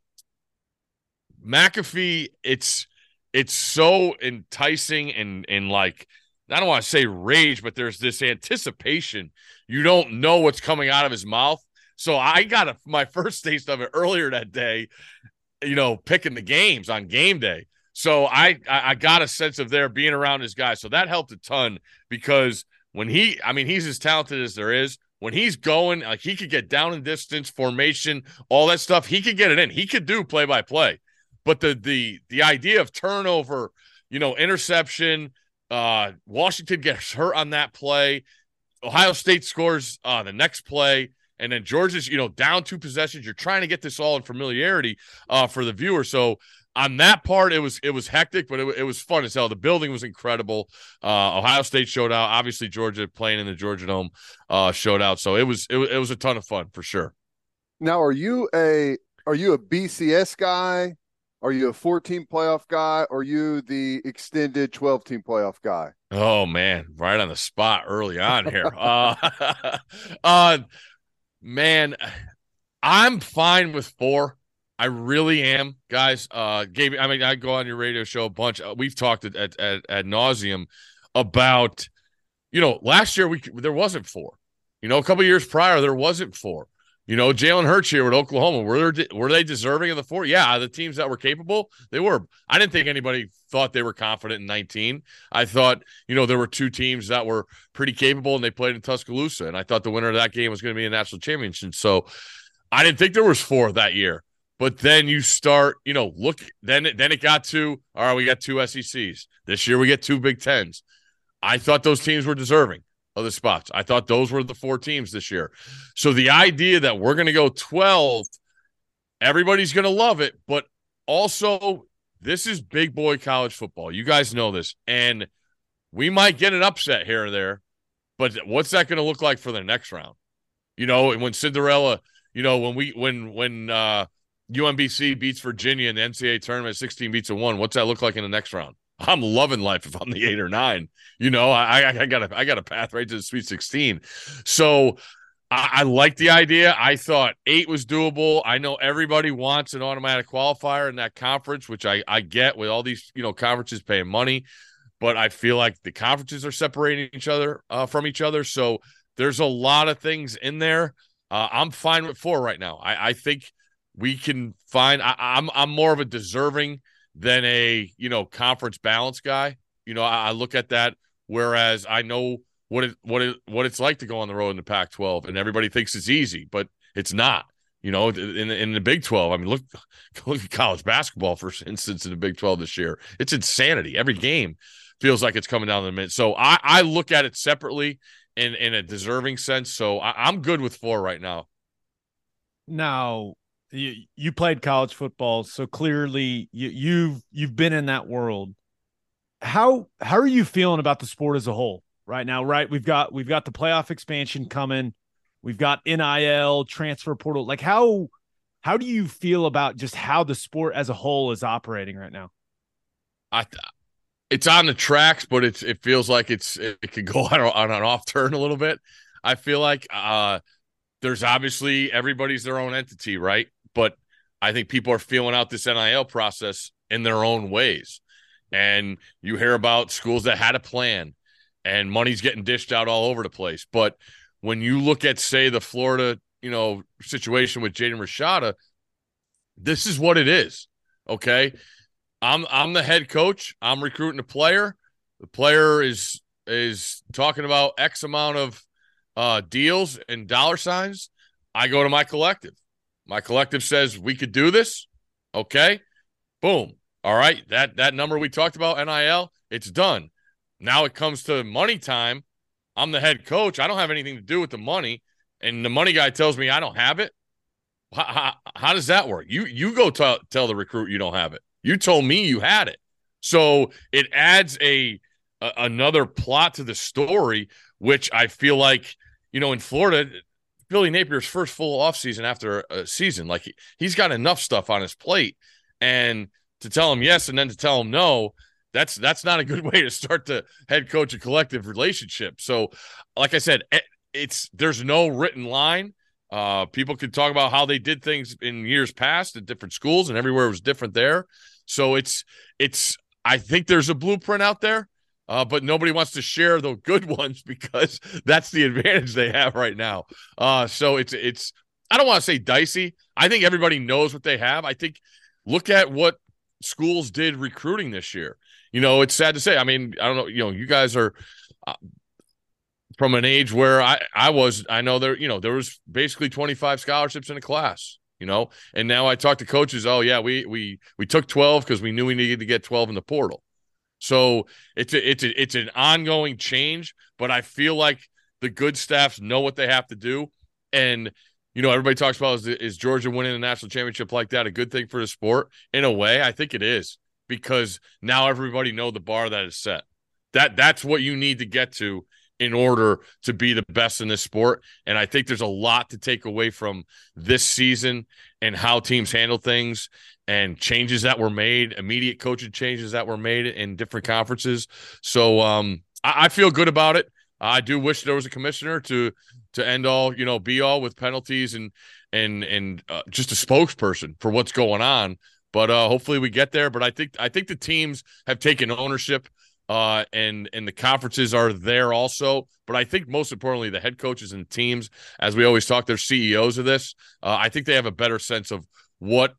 McAfee, it's it's so enticing and, and like, I don't want to say rage, but there's this anticipation. You don't know what's coming out of his mouth. So I got a, my first taste of it earlier that day, you know, picking the games on game day. So I, I got a sense of there being around his guys. So that helped a ton because when he, I mean, he's as talented as there is. When he's going, like he could get down in distance, formation, all that stuff. He could get it in. He could do play by play, but the the the idea of turnover, you know, interception. Uh, Washington gets hurt on that play. Ohio State scores uh, the next play, and then Georgia's, you know, down two possessions. You're trying to get this all in familiarity uh, for the viewer. So on that part, it was it was hectic, but it, it was fun as hell. The building was incredible. Uh, Ohio State showed out. Obviously, Georgia playing in the Georgia Dome uh, showed out. So it was it, it was a ton of fun for sure. Now, are you a are you a B C S guy? Are you a fourteen playoff guy? Or are you the extended twelve team playoff guy? Oh man, right on the spot early on here. uh, uh, man, I'm fine with four. I really am, guys. Uh, Gabe, I mean, I go on your radio show a bunch. Uh, we've talked at at, at, at nauseum about, you know, last year we there wasn't four. You know, a couple years prior there wasn't four. You know, Jalen Hurts here with Oklahoma, were there, were they deserving of the four? Yeah, the teams that were capable, they were. I didn't think anybody thought they were confident in nineteen. I thought, you know, there were two teams that were pretty capable, and they played in Tuscaloosa, and I thought the winner of that game was going to be a national championship. So I didn't think there was four that year. But then you start, you know, look, then, then it got to, all right, we got two S E Cs. This year we get two Big Tens. I thought those teams were deserving of the spots. I thought those were the four teams this year. So the idea that we're going to go twelve, everybody's going to love it, but also this is big boy college football. You guys know this, and we might get an upset here or there, but what's that going to look like for the next round? You know, and when Cinderella, you know, when we when when uh, U M B C beats Virginia in the N C double A tournament, sixteen beats a one, what's that look like in the next round? I'm loving life if I'm the eight or nine. You know, I I, I got a I got a path right to the Sweet sixteen. So I, I like the idea. I thought eight was doable. I know everybody wants an automatic qualifier in that conference, which I I get with all these you know conferences paying money, but I feel like the conferences are separating each other uh, from each other. So there's a lot of things in there. Uh, I'm fine with four right now. I, I think we can find. I, I'm I'm more of a deserving than a, you know, conference balance guy. You know, I, I look at that, whereas I know what it what it what it's like to go on the road in the Pac twelve, and everybody thinks it's easy, but it's not. You know, in in the Big twelve, I mean, look look at college basketball, for instance, in the Big twelve this year. It's insanity. Every game feels like it's coming down the minute. So I, I look at it separately in in a deserving sense. So I, I'm good with four right now. Now, you, you played college football, so clearly you, you've you've been in that world. How how are you feeling about the sport as a whole right now? Right, we've got we've got the playoff expansion coming, we've got N I L, transfer portal. Like how how do you feel about just how the sport as a whole is operating right now? I it's on the tracks, but it's it feels like it's it could go on, on an off turn a little bit. I feel like uh, there's obviously everybody's their own entity, right? But I think people are feeling out this N I L process in their own ways. And you hear about schools that had a plan and money's getting dished out all over the place. But when you look at, say, the Florida, you know, situation with Jaden Rashada, this is what it is. Okay. I'm I'm the head coach. I'm recruiting a player. The player is is talking about X amount of uh, deals and dollar signs. I go to my collective. My collective says we could do this. Okay. Boom. All right. That that number we talked about, N I L, it's done. Now it comes to money time. I'm the head coach. I don't have anything to do with the money. And the money guy tells me I don't have it. How, how, how does that work? You you go t- tell the recruit you don't have it. You told me you had it. So it adds a, a another plot to the story, which I feel like, you know, in Florida, Billy Napier's first full offseason after a season, like he, he's got enough stuff on his plate. And to tell him yes and then to tell him no, that's that's not a good way to start the head coach and collective relationship. So, like I said, it's there's no written line. Uh, people could talk about how they did things in years past at different schools, and everywhere was different there. So it's it's I think there's a blueprint out there, uh, but nobody wants to share the good ones because that's the advantage they have right now. Uh, so it's it's I don't want to say dicey. I think everybody knows what they have. I think look at what schools did recruiting this year. You know, it's sad to say. I mean, I don't know. You know, you guys are uh, from an age where I I was. I know there. You know, there was basically twenty-five scholarships in a class. You know, and now I talk to coaches. Oh yeah, we we we took twelve because we knew we needed to get twelve in the portal. So it's a, it's a, it's an ongoing change. But I feel like the good staffs know what they have to do. And you know, everybody talks about is, is Georgia winning a national championship like that a good thing for the sport? In a way, I think it is, because now everybody know the bar that is set. That that's what you need to get to in order to be the best in this sport. And I think there's a lot to take away from this season and how teams handle things and changes that were made, immediate coaching changes that were made in different conferences. So um, I, I feel good about it. I do wish there was a commissioner to to end all, you know, be all with penalties and and and uh, just a spokesperson for what's going on. But uh, hopefully we get there. But I think I think the teams have taken ownership. Uh, and and the conferences are there also. But I think most importantly, the head coaches and teams, as we always talk, they're C E Os of this. Uh, I think they have a better sense of what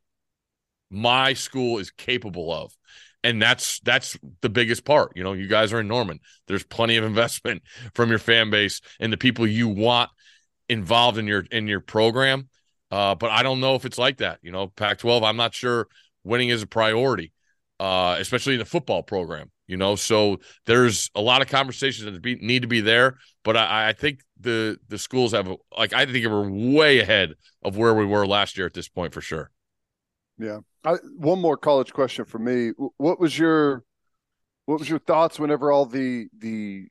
my school is capable of. And that's that's the biggest part. You know, you guys are in Norman. There's plenty of investment from your fan base and the people you want involved in your in your program. Uh, but I don't know if it's like that. You know, Pac twelve, I'm not sure winning is a priority. Uh, especially in the football program. You know, so there's a lot of conversations that be, need to be there. But I, I think the the schools have, like, I think we're way ahead of where we were last year at this point for sure. Yeah. I, one more college question for me. What was your what was your thoughts whenever all the the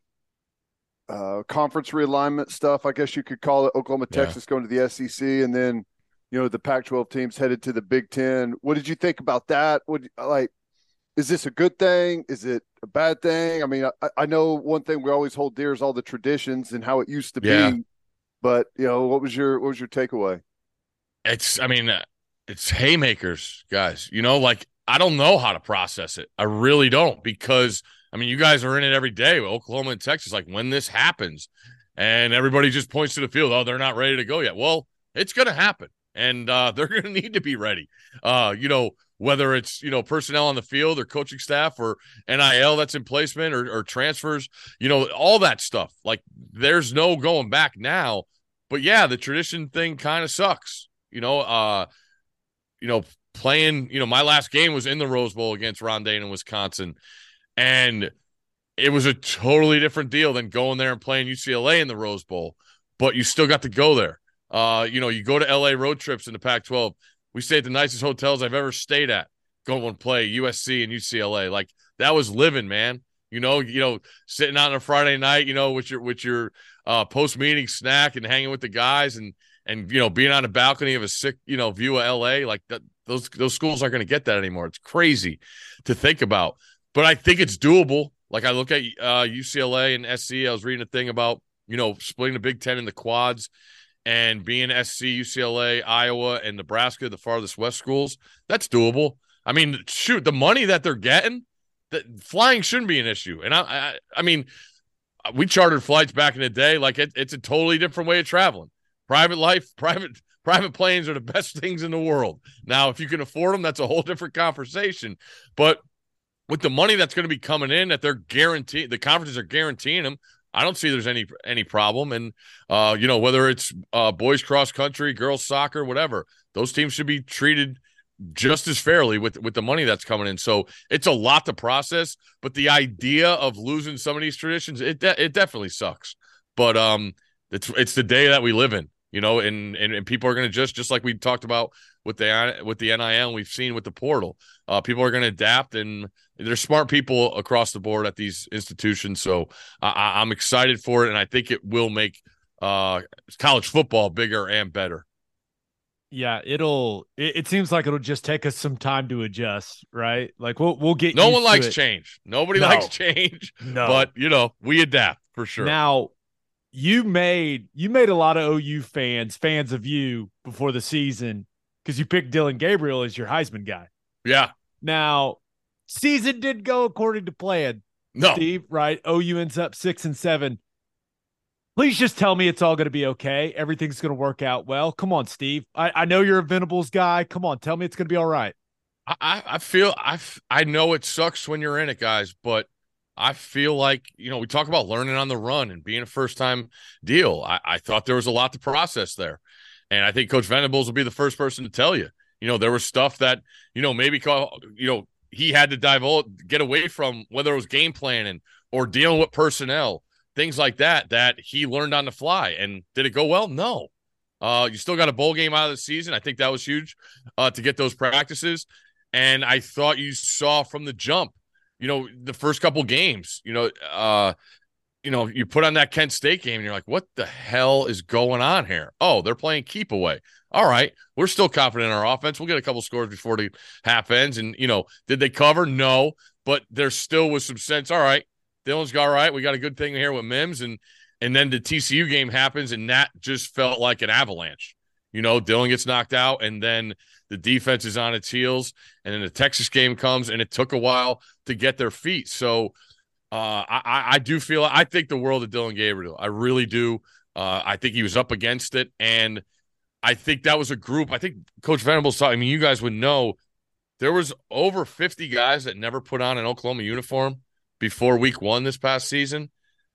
uh, conference realignment stuff, I guess you could call it, Oklahoma, Yeah. Texas going to the S E C, and then you know the Pac twelve teams headed to the Big Ten? What did you think about that? Would like, is this a good thing? Is it a bad thing? I mean, I, I know one thing we always hold dear is all the traditions and how it used to Yeah. be, but you know, what was your what was your takeaway? It's, I mean, uh, it's haymakers, guys. You know, like, I don't know how to process it. I really don't, because, I mean, you guys are in it every day with Oklahoma and Texas. Like, when this happens and everybody just points to the field, oh, they're not ready to go yet. Well, it's going to happen, and uh, they're going to need to be ready. Uh, you know, whether it's, you know, personnel on the field or coaching staff or N I L that's in placement or, or transfers, you know, all that stuff. Like, there's no going back now. But yeah, the tradition thing kind of sucks. You know, uh, you know, playing, you know, my last game was in the Rose Bowl against Ron Dane in Wisconsin. And it was a totally different deal than going there and playing U C L A in the Rose Bowl. But you still got to go there. Uh, you know, you go to L A road trips in the Pac twelve. We stay at the nicest hotels I've ever stayed at, going and play U S C and U C L A. Like, that was living, man. You know, you know, sitting out on a Friday night, you know, with your with your uh, post meeting snack and hanging with the guys, and and you know, being on a balcony of a sick, you know, view of L A. Like, that, those those schools aren't going to get that anymore. It's crazy to think about, but I think it's doable. Like, I look at uh, U C L A and S C. I was reading a thing about, you know, splitting the Big Ten in the quads and being S C, U C L A, Iowa, and Nebraska, the farthest west schools. That's doable. I mean, shoot, the money that they're getting, that flying shouldn't be an issue. And I, I, I mean, we chartered flights back in the day. Like, it, it's a totally different way of traveling. Private life, private private planes are the best things in the world. Now, if you can afford them, that's a whole different conversation. But with the money that's going to be coming in, that they're guaranteed, the conferences are guaranteeing them, I don't see there's any any problem. And uh, you know, whether it's uh, boys cross country, girls soccer, whatever, those teams should be treated just as fairly with with the money that's coming in. So it's a lot to process, but the idea of losing some of these traditions, it de- it definitely sucks. But um, it's it's the day that we live in, you know, and and, and people are going to just just like we talked about with the with the N I L, and we've seen with the portal, uh, people are going to adapt, and there's smart people across the board at these institutions. So I, I'm excited for it, and I think it will make uh, college football bigger and better. Yeah, it'll. It, it seems like it'll just take us some time to adjust, right? Like, we'll we'll get. No used one to likes it. change. Nobody No. likes change. No. But you know, we adapt for sure. Now, you made you made a lot of O U fans fans of you before the season because you picked Dylan Gabriel as your Heisman guy. yeah, Now, season did go according to plan, no, Steve. Right? O U ends up six and seven. Please just tell me it's all going to be okay. Everything's going to work out well. Come on, Steve. I, I know you're a Venables guy. Come on, tell me it's going to be all right. I, I I feel I f- I know it sucks when you're in it, guys, but I feel like, you know, we talk about learning on the run and being a first time deal. I, I thought there was a lot to process there. And I think Coach Venables will be the first person to tell you, you know, there was stuff that, you know, maybe, call, you know, he had to divulge, get away from, whether it was game planning or dealing with personnel, things like that, that he learned on the fly. And did it go well? No. Uh, you still got a bowl game out of the season. I think that was huge uh, to get those practices. And I thought you saw from the jump, you know, the first couple games, you know, uh, you know, you put on that Kent State game and you're like, what the hell is going on here? Oh, they're playing keep away. All right. We're still confident in our offense. We'll get a couple scores before the half ends. And, you know, did they cover? No, but there still was some sense. All right. Dylan's got all right. We got a good thing here with Mims. And, and then the T C U game happens, and that just felt like an avalanche. You know, Dylan gets knocked out, and then the defense is on its heels, and then the Texas game comes, and it took a while to get their feet. So uh, I, I do feel – I think the world of Dylan Gabriel. I really do. Uh, I think he was up against it, and I think that was a group – I think Coach Venables – I mean, you guys would know there was over fifty guys that never put on an Oklahoma uniform before week one this past season,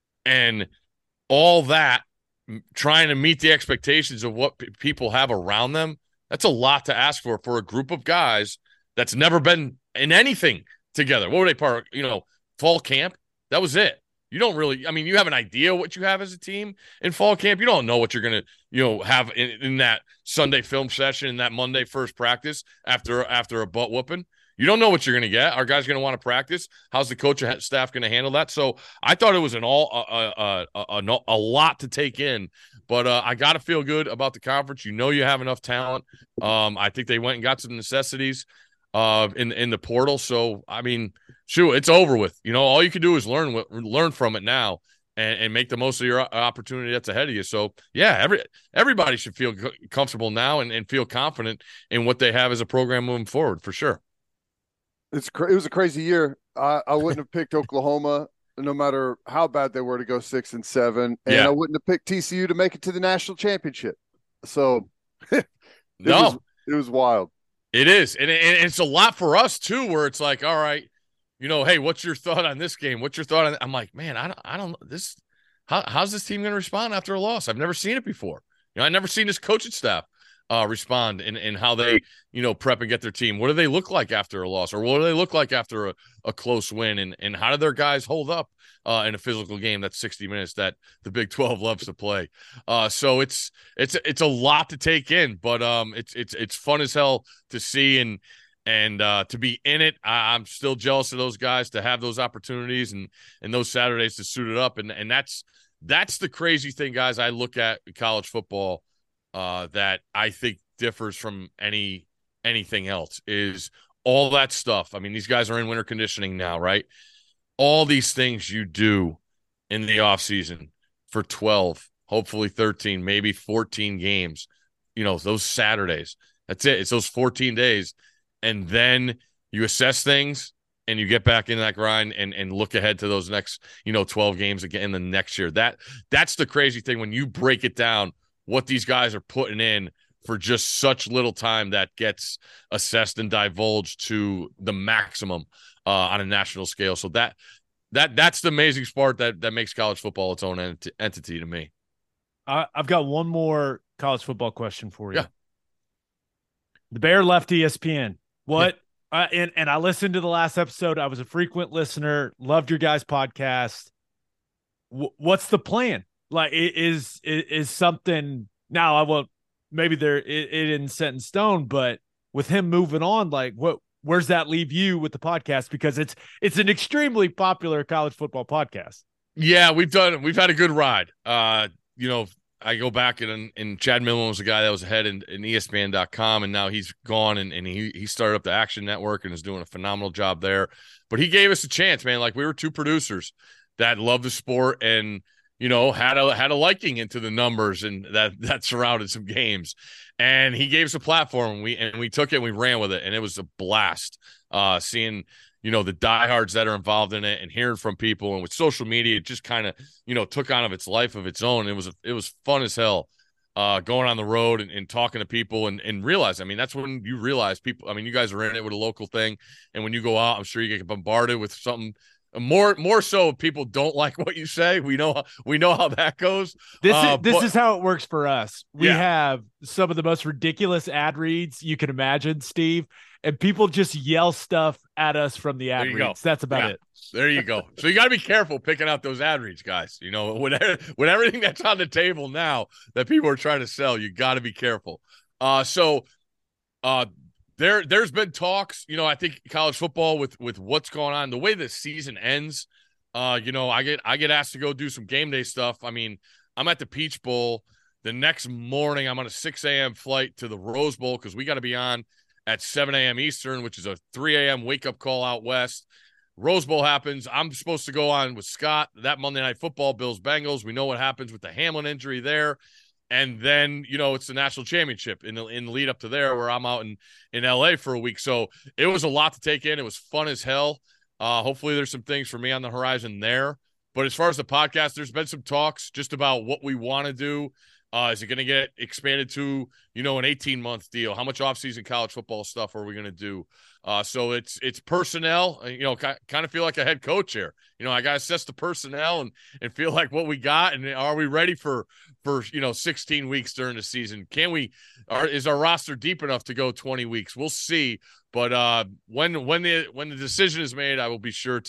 and all that – trying to meet the expectations of what p- people have around them, that's a lot to ask for for a group of guys that's never been in anything together. What were they part? You know, fall camp. That was it. You don't really, I mean, you have an idea what you have as a team in fall camp. You don't know what you're going to, you know, have in, in that Sunday film session and that Monday first practice after after a butt whooping. You don't know what you're going to get. Our guys going to want to practice. How's the coach staff going to handle that? So I thought it was an all a a, a, a, a lot to take in, but uh, I got to feel good about the conference. You know, you have enough talent. Um, I think they went and got some necessities uh, in in the portal. So I mean, shoot, it's over with. You know, all you can do is learn learn from it now and, and make the most of your opportunity that's ahead of you. So yeah, every everybody should feel comfortable now and, and feel confident in what they have as a program moving forward for sure. It's cra- it was a crazy year. I, I wouldn't have picked Oklahoma no matter how bad they were to go six and seven, and Yeah. I wouldn't have picked T C U to make it to the national championship. So it No. was, it was wild. It is. And, and it's a lot for us too, where it's like, all right, you know, hey, what's your thought on this game? What's your thought on I'm like, man, I don't I don't this how, how's this team going to respond after a loss? I've never seen it before. You know, I've never seen this coaching staff uh respond in, in how they, you know, prep and get their team. What do they look like after a loss, or what do they look like after a, a close win? And and how do their guys hold up uh in a physical game that's sixty minutes that the Big twelve loves to play? Uh so it's it's it's a lot to take in, but um it's it's it's fun as hell to see and and uh to be in it. I, I'm still jealous of those guys to have those opportunities and and those Saturdays to suit it up. And and that's that's the crazy thing, guys. I look at college football uh, that I think differs from any anything else is all that stuff. I mean, these guys are in winter conditioning now, right? All these things you do in the off season for twelve, hopefully thirteen, maybe fourteen games, you know, those Saturdays. That's it. It's those fourteen days. And then you assess things and you get back in that grind and, and look ahead to those next, you know, twelve games again in the next year. That that's the crazy thing when you break it down, what these guys are putting in for just such little time that gets assessed and divulged to the maximum uh, on a national scale. So that that that's the amazing part that that makes college football its own ent- entity to me. I, I've got one more college football question for you. Yeah. The Bear left E S P N. What? Yeah. Uh, and and I listened to the last episode. I was a frequent listener. Loved your guys' podcast. W- what's the plan? Like, is is, is something now? I will maybe there it, it isn't set in stone, but with him moving on, like what? Where's that leave you with the podcast? Because it's it's an extremely popular college football podcast. Yeah, we've done we've had a good ride. Uh, you know, I go back and and Chad Millen was the guy that was ahead in, in E S P N dot com, and now he's gone and, and he he started up the Action Network and is doing a phenomenal job there. But he gave us a chance, man. Like, we were two producers that love the sport and, you know, had a had a liking into the numbers and that that surrounded some games. And he gave us a platform and we and we took it and we ran with it. And it was a blast uh, seeing, you know, the diehards that are involved in it and hearing from people. And with social media, it just kind of, you know, took on of its life of its own. It was it was fun as hell uh, going on the road and, and talking to people and, and realize, I mean, that's when you realize people, I mean, you guys are in it with a local thing. And when you go out, I'm sure you get bombarded with something. More, more so, if people don't like what you say, we know, we know how that goes. This uh, is this but, is how it works for us. We Yeah. have some of the most ridiculous ad reads you can imagine, Steve, and people just yell stuff at us from the ad There you go. reads. That's about Yeah. it. There you go. So you got to be careful picking out those ad reads, guys. You know, with, with everything that's on the table now that people are trying to sell, you got to be careful. Uh, so, uh, There, there's been talks, you know, I think college football with, with what's going on, the way the season ends, uh, you know, I get, I get asked to go do some game day stuff. I mean, I'm at the Peach Bowl the next morning. I'm on a six a.m. flight to the Rose Bowl because we got to be on at seven a.m. Eastern, which is a three a.m. wake up call out West. Rose Bowl happens. I'm supposed to go on with Scott that Monday Night Football, Bills Bengals. We know what happens with the Hamlin injury there. And then, you know, it's the national championship in the, in the lead up to there where I'm out in, in L A for a week. So it was a lot to take in. It was fun as hell. Uh, hopefully there's some things for me on the horizon there. But as far as the podcast, there's been some talks just about what we want to do. Uh, is it going to get expanded to, you know, an eighteen-month deal? How much off-season college football stuff are we going to do? Uh, so it's it's personnel. You know, kind of feel like a head coach here. You know, I got to assess the personnel and and feel like what we got, and are we ready for for you know sixteen weeks during the season? Can we? Are, is our roster deep enough to go twenty weeks? We'll see. But uh, when when the when the decision is made, I will be sure to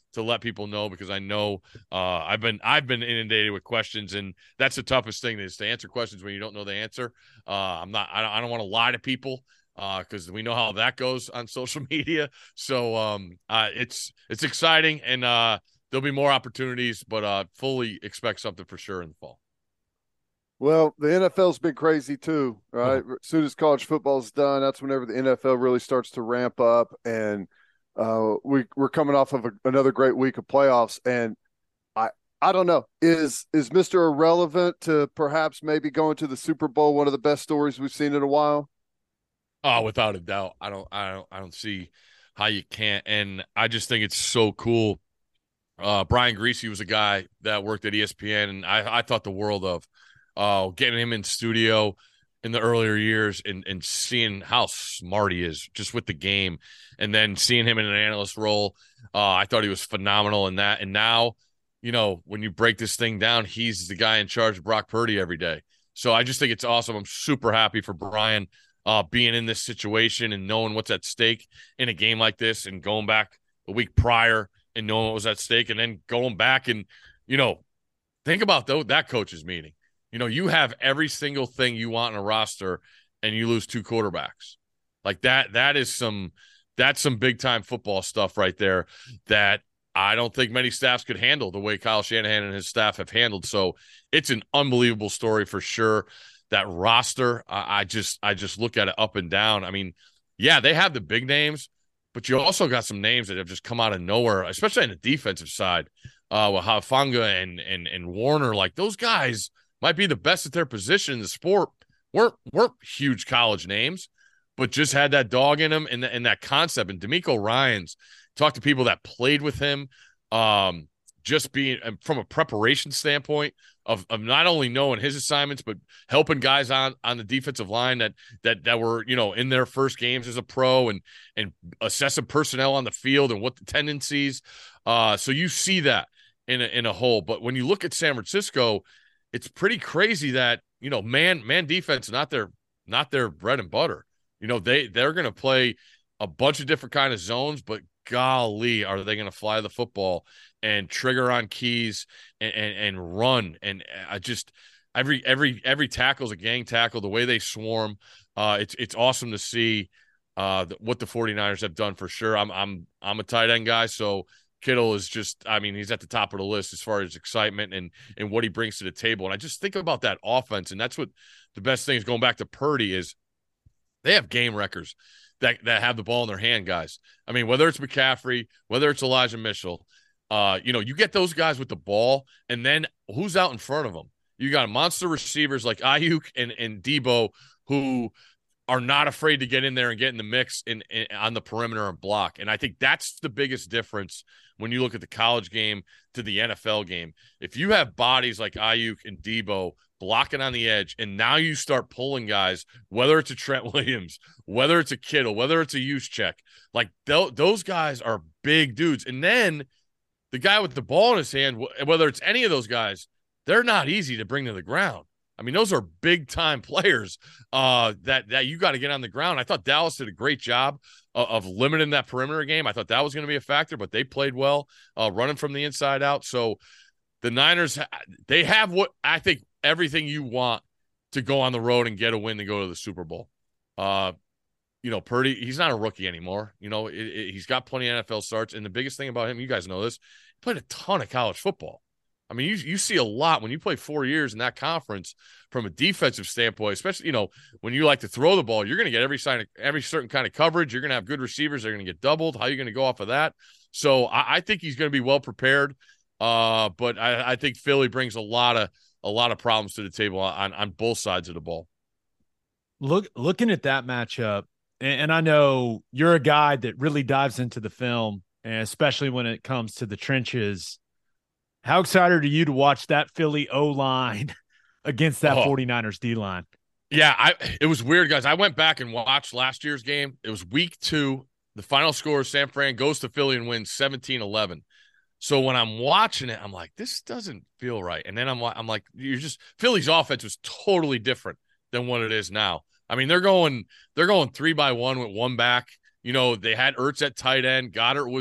to let people know, because I know uh, I've been I've been inundated with questions, and that's the toughest thing, is to answer questions when you don't know the answer. Uh, I'm not I don't, I don't want to lie to people, because uh, we know how that goes on social media. So um, uh, it's it's exciting, and uh, there'll be more opportunities, but uh, fully expect something for sure in the fall. Well, the N F L's been crazy too, right? Uh-huh. As soon as college football's done, that's whenever the N F L really starts to ramp up, and uh, we we're coming off of a, another great week of playoffs, and I I don't know, is is Mister Irrelevant to perhaps maybe going to the Super Bowl one of the best stories we've seen in a while? Oh, without a doubt. I don't I don't I don't see how you can't. And I just think it's so cool. Uh, Brian Greasy was a guy that worked at E S P N, and I, I thought the world of uh, getting him in studio in the earlier years, and, and seeing how smart he is just with the game, and then seeing him in an analyst role. Uh, I thought he was phenomenal in that. And now, you know, when you break this thing down, he's the guy in charge of Brock Purdy every day. So I just think it's awesome. I'm super happy for Brian uh, being in this situation and knowing what's at stake in a game like this, and going back a week prior and knowing what was at stake, and then going back and, you know, think about though that coach's meeting. You know, you have every single thing you want in a roster, and you lose two quarterbacks. Like that, that is some, that's some big time football stuff right there that I don't think many staffs could handle the way Kyle Shanahan and his staff have handled. So it's an unbelievable story for sure. That roster, I, I just, I just look at it up and down. I mean, yeah, they have the big names, but you also got some names that have just come out of nowhere, especially on the defensive side. Uh, with Hafanga and and and Warner, like those guys might be the best at their position in the sport. weren't weren't huge college names, but just had that dog in them, and, and that concept. And D'Amico Ryans, talked to people that played with him, um, just being from a preparation standpoint of, of not only knowing his assignments, but helping guys on, on the defensive line that, that, that were, you know, in their first games as a pro, and, and assessing personnel on the field and what the tendencies. Uh, so you see that in a, in a whole, but when you look at San Francisco, it's pretty crazy that, you know, man, man defense, not their, not their bread and butter. You know, they, they're going to play a bunch of different kind of zones, but golly, are they going to fly the football and trigger on keys and, and, and run. And I just, every, every, every tackle is a gang tackle, the way they swarm. Uh, it's, it's awesome to see uh, what the 49ers have done for sure. I'm, I'm, I'm a tight end guy. So Kittle is just, I mean, he's at the top of the list as far as excitement and, and what he brings to the table. And I just think about that offense. And that's what the best thing is, going back to Purdy, is they have game wreckers that, that have the ball in their hand, guys. I mean, whether it's McCaffrey, whether it's Elijah Mitchell, uh, you know, you get those guys with the ball, and then who's out in front of them? You got monster receivers like Ayuk and, and Debo, who are not afraid to get in there and get in the mix in, in on the perimeter and block. And I think that's the biggest difference when you look at the college game to the N F L game. If you have bodies like Ayuk and Debo blocking on the edge, and now you start pulling guys, whether it's a Trent Williams, whether it's a Kittle, whether it's a Juszczyk, like th- those guys are big dudes. And then the guy with the ball in his hand, whether it's any of those guys, they're not easy to bring to the ground. I mean, those are big time players uh, that, that you got to get on the ground. I thought Dallas did a great job of, of limiting that perimeter game. I thought that was going to be a factor, but they played well uh, running from the inside out. So the Niners, they have what I think everything you want to go on the road and get a win to go to the Super Bowl. Uh, you know, Purdy, he's not a rookie anymore. You know, it, it, he's got plenty of N F L starts. And the biggest thing about him, you guys know this, he played a ton of college football. I mean, you you see a lot when you play four years in that conference from a defensive standpoint, especially, you know, when you like to throw the ball, you're going to get every sign of every certain kind of coverage. You're going to have good receivers. They're going to get doubled. How are you going to go off of that? So I, I think he's going to be well prepared. Uh, but I, I think Philly brings a lot of a lot of problems to the table on, on both sides of the ball. Look, looking at that matchup, and, and I know you're a guy that really dives into the film, and especially when it comes to the trenches. How excited are you to watch that Philly O-line against that oh. 49ers D-line? Yeah, I it was weird, guys. I went back and watched last year's game. It was week two. The final score is San Fran goes to Philly and wins seventeen eleven. So when I'm watching it, I'm like, this doesn't feel right. And then I'm, I'm like, you're just – Philly's offense was totally different than what it is now. I mean, they're going they're going three by one with one back. You know, they had Ertz at tight end. Goddard was –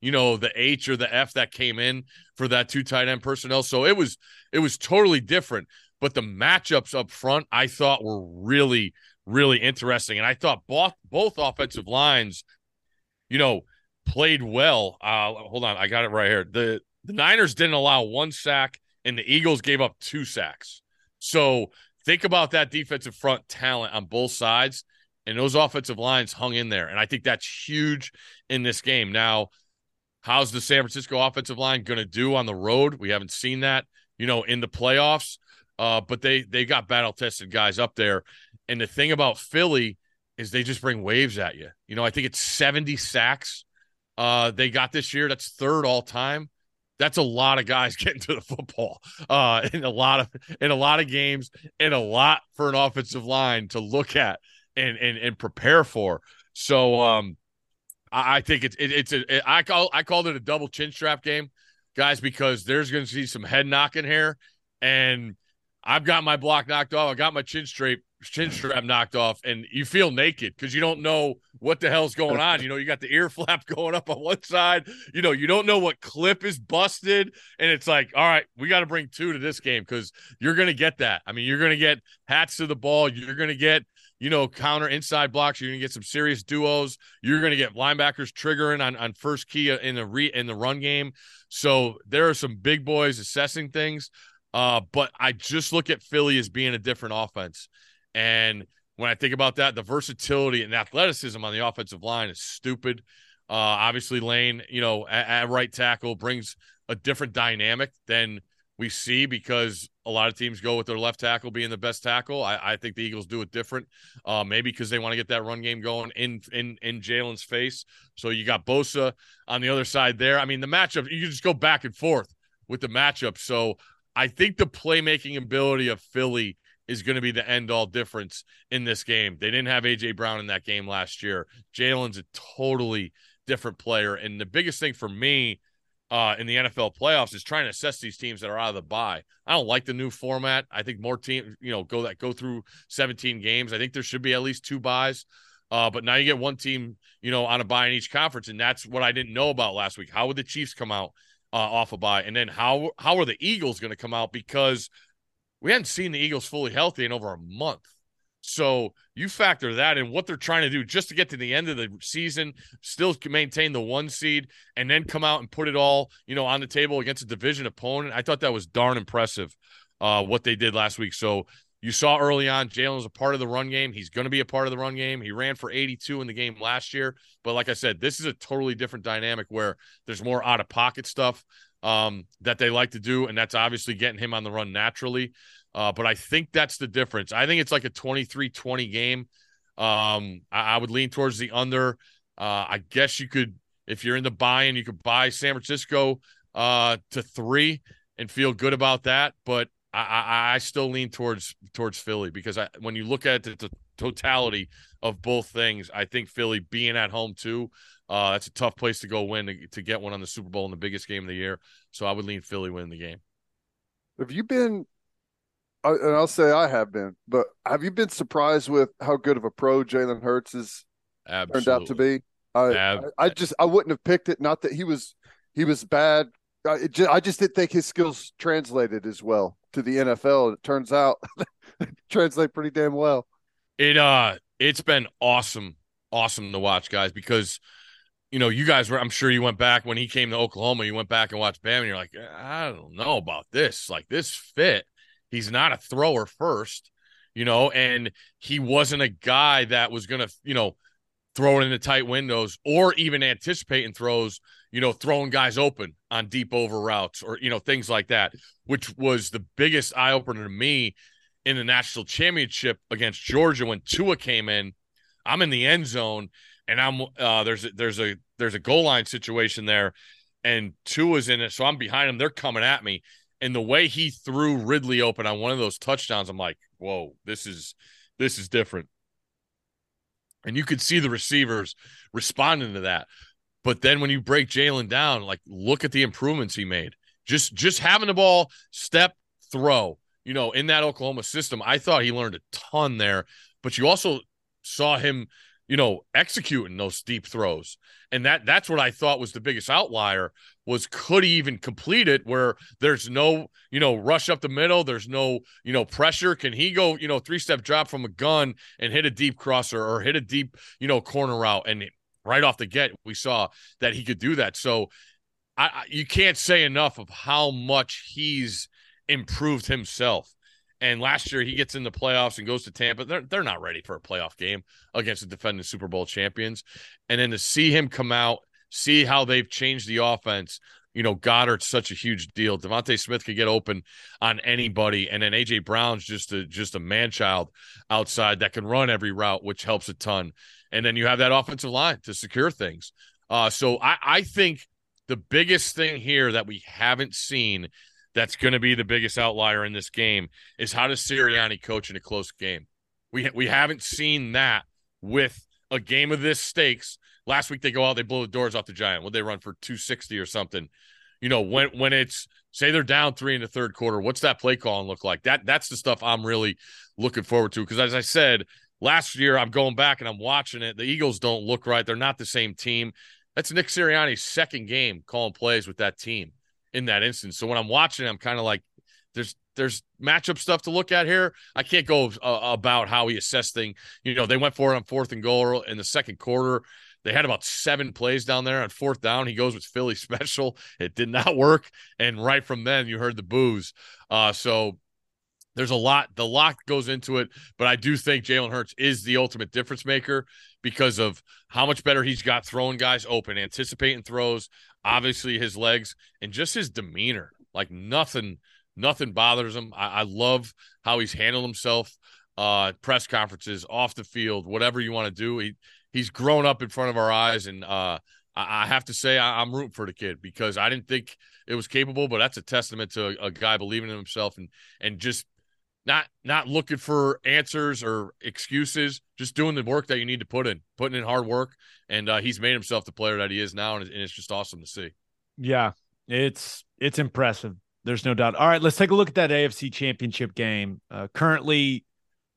you know, the H or the F that came in for that two tight end personnel. So it was it was totally different. But the matchups up front, I thought were really, really interesting. And I thought both both offensive lines, you know, played well. Uh, hold on, I got it right here. The the Niners didn't allow one sack, and the Eagles gave up two sacks. So think about that defensive front talent on both sides, and those offensive lines hung in there. And I think that's huge in this game. Now, how's the San Francisco offensive line going to do on the road? We haven't seen that, you know, in the playoffs. Uh, but they they got battle-tested guys up there. And the thing about Philly is they just bring waves at you. You know, I think it's seventy sacks uh, they got this year. That's third all-time. That's a lot of guys getting to the football uh, in a lot of in a lot of games, and a lot for an offensive line to look at and and, and prepare for. So um, I, I think it's it, it's a it, I call I called it a double chin strap game, guys, because there's going to be some head knocking here, and I've got my block knocked off. I got my chin strap chin strap knocked off, and you feel naked because you don't know what the hell's going on. You know, you got the ear flap going up on one side. You know, you don't know what clip is busted, and it's like, all right, we got to bring two to this game because you're going to get that. I mean, you're going to get hats to the ball. You're going to get, you know, counter inside blocks. You're going to get some serious duos. You're going to get linebackers triggering on, on first key in the re in the run game. So there are some big boys assessing things. Uh, but I just look at Philly as being a different offense. And when I think about that, the versatility and athleticism on the offensive line is stupid. Uh, obviously, Lane, you know, at, at right tackle brings a different dynamic than we see because a lot of teams go with their left tackle being the best tackle. I, I think the Eagles do it different, uh, maybe because they want to get that run game going in in in Jalen's face. So you got Bosa on the other side there. I mean, the matchup, you can just go back and forth with the matchup. So I think the playmaking ability of Philly is going to be the end-all difference in this game. They didn't have A J. Brown in that game last year. Jalen's a totally different player. And the biggest thing for me uh, in the N F L playoffs is trying to assess these teams that are out of the bye. I don't like the new format. I think more teams, you know, go that go through seventeen games. I think there should be at least two byes. Uh, but now you get one team, you know, on a bye in each conference, and that's what I didn't know about last week. How would the Chiefs come out uh, off a bye? And then how how are the Eagles going to come out? Because we hadn't seen the Eagles fully healthy in over a month. So you factor that in, what they're trying to do just to get to the end of the season, still maintain the one seed, and then come out and put it all, you know, on the table against a division opponent. I thought that was darn impressive, uh, what they did last week. So you saw early on, Jalen was a part of the run game. He's going to be a part of the run game. He ran for eighty-two in the game last year. But like I said, this is a totally different dynamic where there's more out-of-pocket stuff um, that they like to do, and that's obviously getting him on the run naturally. Uh, but I think that's the difference. I think it's like a twenty-three twenty game. Um, I, I would lean towards the under. Uh, I guess you could, if you're in the buy-in, you could buy San Francisco uh, to three and feel good about that. But I, I, I still lean towards towards Philly because I, when you look at the, the totality of both things, I think Philly being at home too, uh, that's a tough place to go win to, to get one on the Super Bowl in the biggest game of the year. So I would lean Philly winning the game. Have you been, and I'll say I have been, but have you been surprised with how good of a pro Jalen Hurts has Absolutely. turned out to be? I, Ab- I, I just I wouldn't have picked it. Not that he was he was bad. I, it just, I just didn't think his skills translated as well to the N F L. It turns out translate pretty damn well. It uh, it's been awesome, awesome to watch, guys, because you know you guys were. I'm sure you went back when he came to Oklahoma. You went back and watched Bam, and you're like, I don't know about this. Like this fit. He's not a thrower first, you know, and he wasn't a guy that was going to, you know, throw it into tight windows or even anticipating throws, you know, throwing guys open on deep over routes or, you know, things like that, which was the biggest eye opener to me in the national championship against Georgia when Tua came in. I'm in the end zone and I'm uh, there's a, there's a there's a goal line situation there and Tua's in it. So I'm behind him. They're coming at me. And the way he threw Ridley open on one of those touchdowns, I'm like, whoa, this is this is different. And you could see the receivers responding to that. But then when you break Jalen down, like look at the improvements he made. Just just having the ball, step, throw, you know, in that Oklahoma system, I thought he learned a ton there. But you also saw him you know, executing those deep throws. And that that's what I thought was the biggest outlier, was could he even complete it where there's no, you know, rush up the middle, there's no, you know, pressure. Can he go, you know, three-step drop from a gun and hit a deep crosser or hit a deep, you know, corner route? And right off the get, we saw that he could do that. So I, I you can't say enough of how much he's improved himself. And last year he gets in the playoffs and goes to Tampa. They're they're not ready for a playoff game against the defending Super Bowl champions. And then to see him come out, see how they've changed the offense. You know, Goddard's such a huge deal. Devontae Smith could get open on anybody. And then A J Brown's just a just a man-child outside that can run every route, which helps a ton. And then you have that offensive line to secure things. Uh, so I, I think the biggest thing here that we haven't seen that's going to be the biggest outlier in this game is how does Sirianni coach in a close game? We we haven't seen that with a game of this stakes. Last week they go out, they blow the doors off the Giant. Would they run for two sixty or something? You know, when when it's, say they're down three in the third quarter, what's that play calling look like? That That's the stuff I'm really looking forward to, because as I said, last year I'm going back and I'm watching it. The Eagles don't look right. They're not the same team. That's Nick Sirianni's second game calling plays with that team in that instance. So when I'm watching, I'm kind of like, there's there's matchup stuff to look at here. I can't go uh, about how he assessed things. You know, they went for it on fourth and goal in the second quarter. They had about seven plays down there on fourth down. He goes with Philly special. It did not work. And right from then, you heard the boos. Uh, so there's a lot. The lot goes into it. But I do think Jalen Hurts is the ultimate difference maker because of how much better he's got throwing guys open, anticipating throws, obviously his legs, and just his demeanor. Like nothing – Nothing bothers him. I, I love how he's handled himself, uh, press conferences, off the field, whatever you want to do. He he's grown up in front of our eyes, and uh, I, I have to say I, I'm rooting for the kid because I didn't think it was capable, but that's a testament to a, a guy believing in himself and and just not not looking for answers or excuses, just doing the work that you need to put in, putting in hard work, and uh, he's made himself the player that he is now, and, and it's just awesome to see. Yeah, it's it's impressive. There's no doubt. All right, let's take a look at that A F C Championship game. Uh, currently,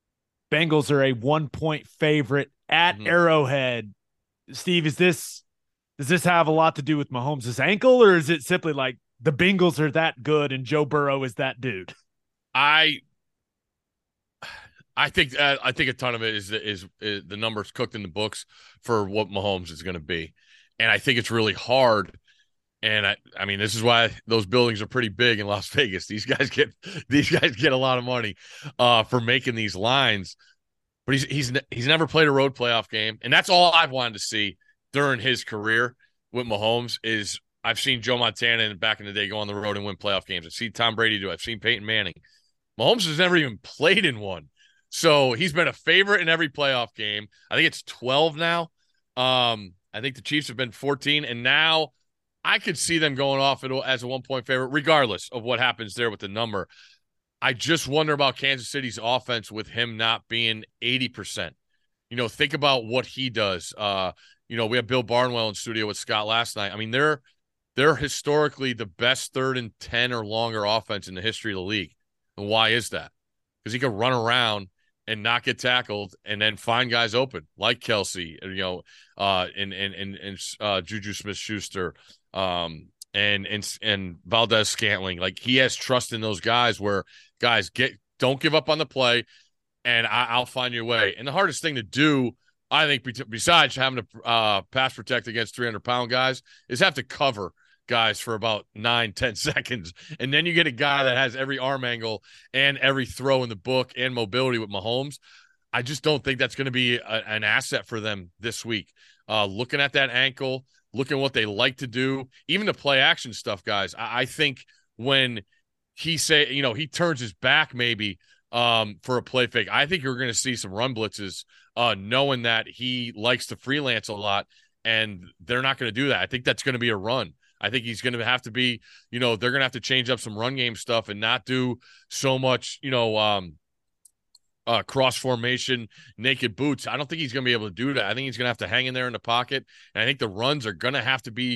Bengals are a one-point favorite at mm-hmm. Arrowhead. Steve, is this does this have a lot to do with Mahomes' ankle, or is it simply like the Bengals are that good and Joe Burrow is that dude? I I think uh, I think a ton of it is, is is the numbers cooked in the books for what Mahomes is going to be, and I think it's really hard. And I, I mean, this is why those buildings are pretty big in Las Vegas. These guys get, these guys get a lot of money uh, for making these lines. But he's he's he's never played a road playoff game, and that's all I've wanted to see during his career with Mahomes. Is I've seen Joe Montana and back in the day go on the road and win playoff games. I've seen Tom Brady do it. I've seen Peyton Manning. Mahomes has never even played in one, so he's been a favorite in every playoff game. I think it's twelve now. Um, I think the Chiefs have been fourteen, and now I could see them going off as a one-point favorite, regardless of what happens there with the number. I just wonder about Kansas City's offense with him not being eighty percent. You know, think about what he does. Uh, you know, we have Bill Barnwell in studio with Scott last night. I mean, they're they're historically the best third and ten or longer offense in the history of the league. And why is that? Because he can run around and not get tackled and then find guys open, like Kelsey, you know, uh, and and and, and uh, Juju Smith-Schuster, um, and and and Valdez Scantling. Like he has trust in those guys where guys get don't give up on the play, and I, I'll find your way. And the hardest thing to do, I think, besides having to uh, pass protect against three hundred pound guys, is have to cover guys for about nine, ten seconds. And then you get a guy that has every arm angle and every throw in the book and mobility with Mahomes. I just don't think that's going to be a, an asset for them this week. Uh, looking at that ankle, looking at what they like to do, even the play action stuff, guys. I, I think when he say, you know, he turns his back maybe um, for a play fake, I think you're going to see some run blitzes uh, knowing that he likes to freelance a lot, and they're not going to do that. I think that's going to be a run. I think he's going to have to be, you know, they're going to have to change up some run game stuff and not do so much, you know, um, uh, cross formation, naked boots. I don't think he's going to be able to do that. I think he's going to have to hang in there in the pocket. And I think the runs are going to have to be,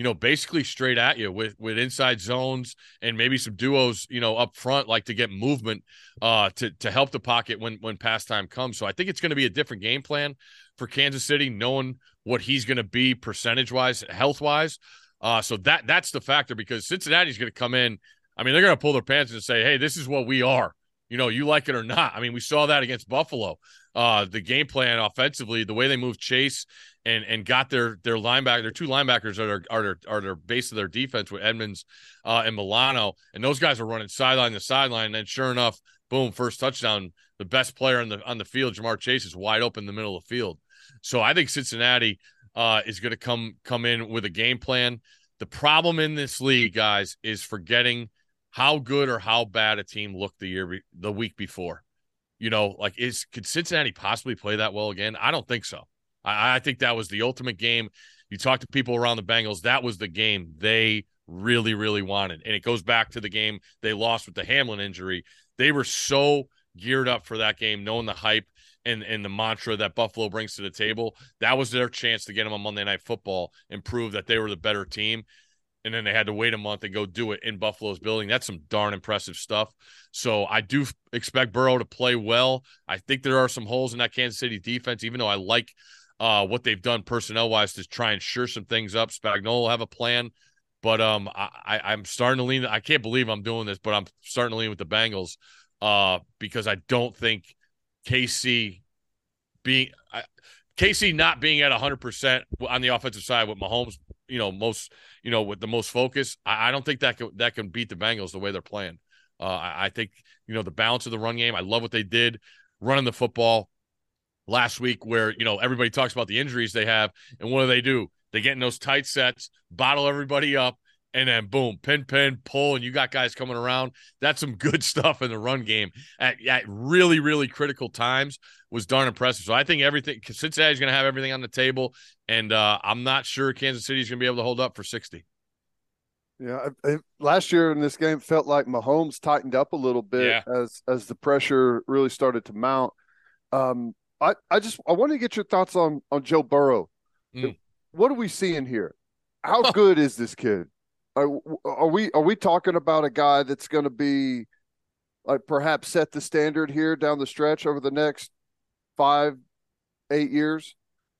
you know, basically straight at you with with inside zones and maybe some duos, you know, up front, like to get movement uh, to to help the pocket when when pass time comes. So I think it's going to be a different game plan for Kansas City, knowing what he's going to be percentage wise, health wise. Uh, so that that's the factor, because Cincinnati's going to come in. I mean, they're going to pull their pants and say, hey, this is what we are. You know, you like it or not. I mean, we saw that against Buffalo. Uh, the game plan offensively, the way they moved Chase and and got their their linebacker, their two linebackers are their, are their, are their base of their defense with Edmonds uh, and Milano. And those guys are running sideline to sideline. And then sure enough, boom, first touchdown. The best player on the on the field, Jamar Chase, is wide open in the middle of the field. So I think Cincinnati uh, is going to come come in with a game plan. The problem in this league, guys, is forgetting how good or how bad a team looked the year the week before. You know, like, is could Cincinnati possibly play that well again? I don't think so. I, I think that was the ultimate game. You talk to people around the Bengals, that was the game they really, really wanted. And it goes back to the game they lost with the Hamlin injury. They were so geared up for that game, knowing the hype and, and the mantra that Buffalo brings to the table. That was their chance to get them on Monday Night Football and prove that they were the better team. And then they had to wait a month and go do it in Buffalo's building. That's some darn impressive stuff. So I do expect Burrow to play well. I think there are some holes in that Kansas City defense, even though I like uh, what they've done personnel-wise to try and shore some things up. Spagnuolo will have a plan. But um, I, I, I'm starting to lean – I can't believe I'm doing this, but I'm starting to lean with the Bengals uh, because I don't think K C being I, K C not being at one hundred percent on the offensive side with Mahomes – you know, most, you know, with the most focus, I, I don't think that can, that can beat the Bengals the way they're playing. Uh, I, I think, you know, the balance of the run game, I love what they did running the football last week where, you know, everybody talks about the injuries they have. And what do they do? They get in those tight sets, bottle everybody up, and then boom, pin, pin, pull, and you got guys coming around. That's some good stuff in the run game at, at really, really critical times was darn impressive. So I think everything, Cincinnati's going to have everything on the table, and uh, I'm not sure Kansas City's going to be able to hold up for sixty. Yeah, I, I, last year in this game felt like Mahomes tightened up a little bit Yeah. as as the pressure really started to mount. Um, I I just I want to get your thoughts on on Joe Burrow. Mm. What are we seeing here? How good is this kid? Are, are we are we talking about a guy that's going to be like perhaps set the standard here down the stretch over the next five, eight years?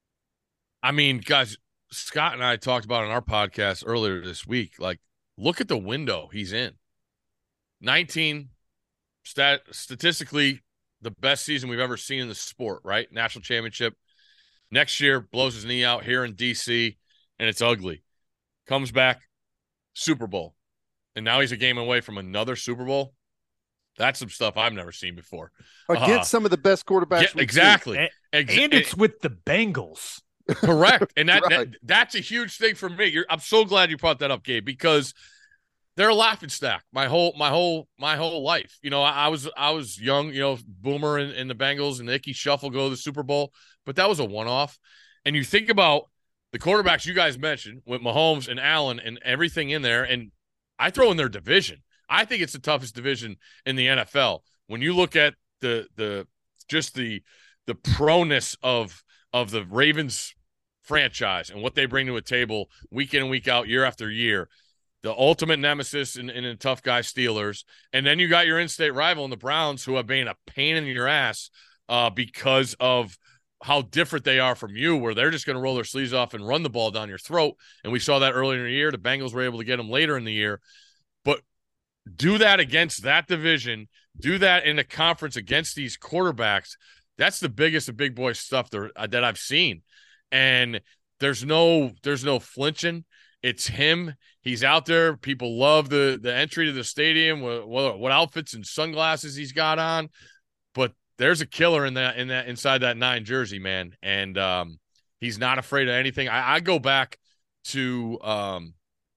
I mean, guys, Scott and I talked about on our podcast earlier this week, like, look at the window he's in. nineteen, stat, statistically, the best season we've ever seen in the sport, right? National championship. Next year, blows his knee out here in D C, and it's ugly. Comes back, Super Bowl. And now he's a game away from another Super Bowl. That's some stuff I've never seen before. Against Uh, some of the best quarterbacks. yeah, we've exactly. And, Ex- and it's with the Bengals. Correct. And that, Right. that that's a huge thing for me. You're, I'm so glad you brought that up, Gabe, because they're a laughing stock my whole my whole my whole life. You know, I, I was I was young, you know, Boomer and, and the Bengals and the Icky Shuffle go to the Super Bowl, but that was a one-off. And you think about the quarterbacks you guys mentioned with Mahomes and Allen and everything in there, and I throw in their division. I think it's the toughest division in the N F L. When you look at the the just the the proneness of of the Ravens franchise and what they bring to a table week in and week out, year after year, the ultimate nemesis in, in the tough guy Steelers. And then you got your in-state rival in the Browns, who have been a pain in your ass uh, because of how different they are from you, where they're just going to roll their sleeves off and run the ball down your throat. And we saw that earlier in the year. The Bengals were able to get them later in the year. But do that against that division, do that in a conference against these quarterbacks. That's the biggest of big boy stuff there, uh, that I've seen. And there's no there's no flinching. It's him. He's out there. People love the the entry to the stadium, what, what, what outfits and sunglasses he's got on. But there's a killer in that in that inside that nine jersey, man. And um, he's not afraid of anything. I, I go back to um,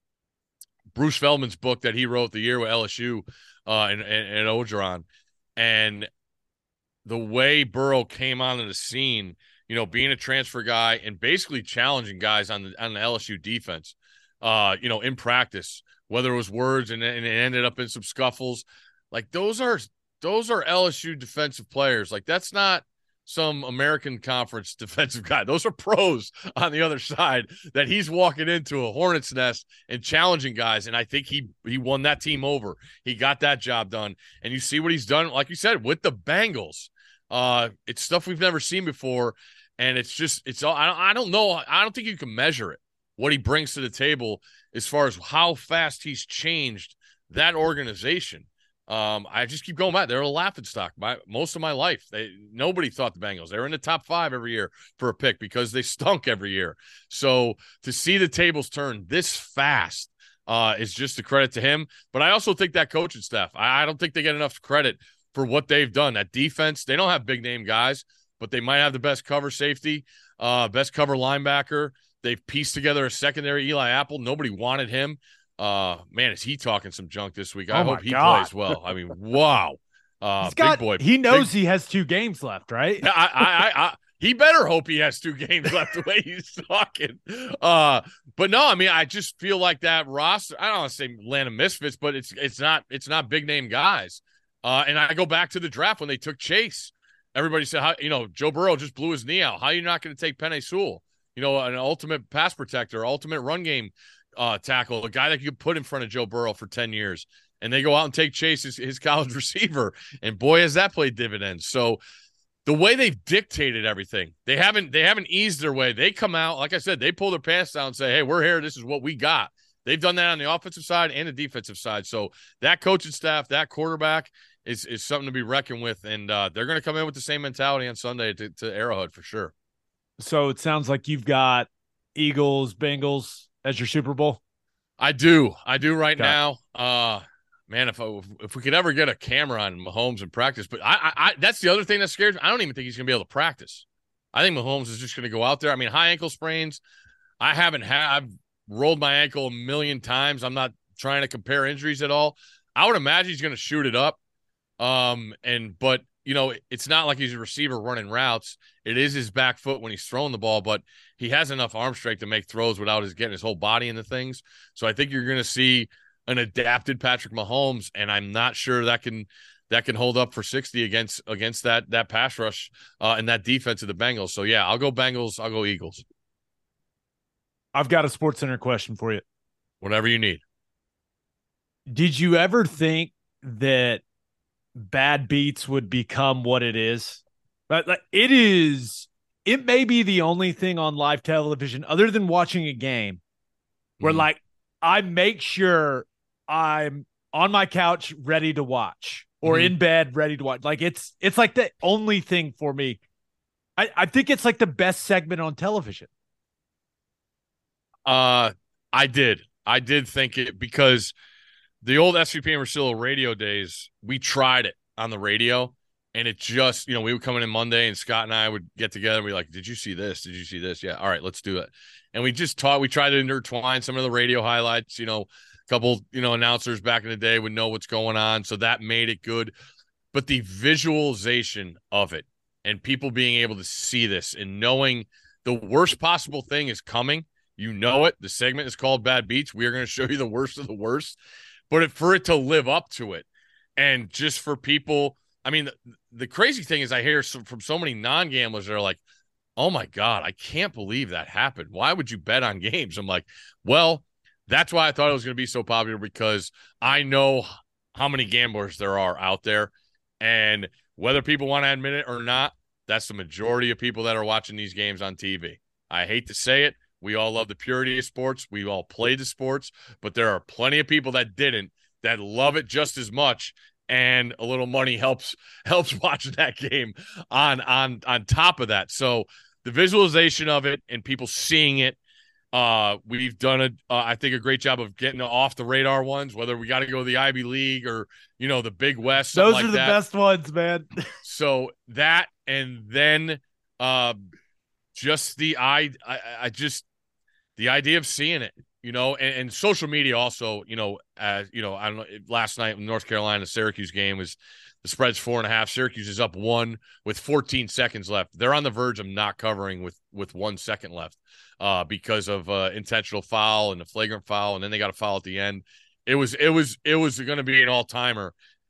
Bruce Feldman's book that he wrote the year with L S U uh, and, and, and Ogeron. And the way Burrow came onto the scene, you know, being a transfer guy and basically challenging guys on the on the L S U defense, uh, you know, in practice, whether it was words and, and it ended up in some scuffles, like those are those are L S U defensive players. Like that's not some American Conference defensive guy. Those are pros on the other side that he's walking into a hornet's nest and challenging guys. And I think he he won that team over. He got that job done. And you see what he's done, like you said, with the Bengals. Uh, it's stuff we've never seen before. And it's just, it's all, I don't, I don't know. I don't think you can measure it, what he brings to the table as far as how fast he's changed that organization. Um, I just keep going back. They're a laughingstock my most of my life. They nobody thought the Bengals. They were in the top five every year for a pick because they stunk every year. So to see the tables turn this fast uh, is just a credit to him. But I also think that coaching staff, I, I don't think they get enough credit for what they've done. That defense, they don't have big name guys, but they might have the best cover safety, uh, best cover linebacker. They've pieced together a secondary. Eli Apple, nobody wanted him. Uh, man, is he talking some junk this week? I Oh hope my he God. plays well. I mean, wow. Uh, He's got, big boy. he knows big, he has two games left, right? I, I, I, I, he better hope he has two games left the way he's talking. Uh, but no, I mean, I just feel like that roster. I don't want to say Atlanta Misfits, but it's it's not it's not big name guys. Uh, and I go back to the draft when they took Chase. Everybody said, how, you know, Joe Burrow just blew his knee out. How are you not going to take Penei Sewell? You know, an ultimate pass protector, ultimate run game uh, tackle, a guy that you could put in front of Joe Burrow for ten years. And they go out and take Chase, his, his college receiver. And boy, has that played dividends. So the way they've dictated everything, they haven't they haven't eased their way. They come out, like I said, they pull their pants down and say, hey, we're here. This is what we got. They've done that on the offensive side and the defensive side. So that coaching staff, that quarterback is, is something to be reckoned with. And uh, they're going to come in with the same mentality on Sunday to, to Arrowhead for sure. So it sounds like you've got Eagles, Bengals as your Super Bowl. I do. I do right Okay. now. Uh, man, if I, if we could ever get a camera on Mahomes in practice, but I, I, I that's the other thing that scares me. I don't even think he's going to be able to practice. I think Mahomes is just going to go out there. I mean, high ankle sprains. I haven't had. I've rolled my ankle a million times. I'm not trying to compare injuries at all. I would imagine he's going to shoot it up. Um, and but you know, it's not like he's a receiver running routes. It is his back foot when he's throwing the ball, but he has enough arm strength to make throws without his getting his whole body into things. So I think you're going to see an adapted Patrick Mahomes, and I'm not sure that can that can hold up for sixty against against that that pass rush uh, and that defense of the Bengals. So yeah, I'll go Bengals. I'll go Eagles. I've got a Sports Center question for you. Whatever you need. Did you ever think that Bad Beats would become what it is? But like, it is, it may be the only thing on live television other than watching a game where Mhm. like I make sure I'm on my couch ready to watch or Mhm. in bed ready to watch. Like it's it's like the only thing for me. I, I think it's like the best segment on television. Uh, I did. I did think it because the old S V P and Rosillo radio days, we tried it on the radio, and it just, you know, we would come in Monday, and Scott and I would get together, and we'd be like, did you see this? Did you see this? Yeah, all right, let's do it. And we just taught, we tried to intertwine some of the radio highlights, you know, a couple, you know, announcers back in the day would know what's going on, so that made it good. But the visualization of it and people being able to see this and knowing the worst possible thing is coming, you know it. The segment is called Bad Beats. We are going to show you the worst of the worst. But it, for it to live up to it, and just for people, I mean, the, the crazy thing is I hear some, from so many non-gamblers that are like, oh my God, I can't believe that happened. Why would you bet on games? I'm like, well, that's why I thought it was going to be so popular, because I know how many gamblers there are out there. And whether people want to admit it or not, that's the majority of people that are watching these games on T V. I hate to say it. We all love the purity of sports. We all play the sports, but there are plenty of people that didn't, that love it just as much. And a little money helps helps watching that game on on on top of that. So the visualization of it and people seeing it, uh, we've done a uh, I think a great job of getting off the radar ones. Whether we got to go to the Ivy League or you know the Big West, something Those like are the that. best ones, man. So that, and then uh, just the I, I I just the idea of seeing it. You know, and, and social media also, you know, as you know, I don't know, last night in North Carolina, Syracuse game was the spread's four and a half. Syracuse is up one with fourteen seconds left. They're on the verge of not covering with, with one second left uh, because of uh, intentional foul and the flagrant foul. And then they got a foul at the end. It was, it was, it was going to be an all timer.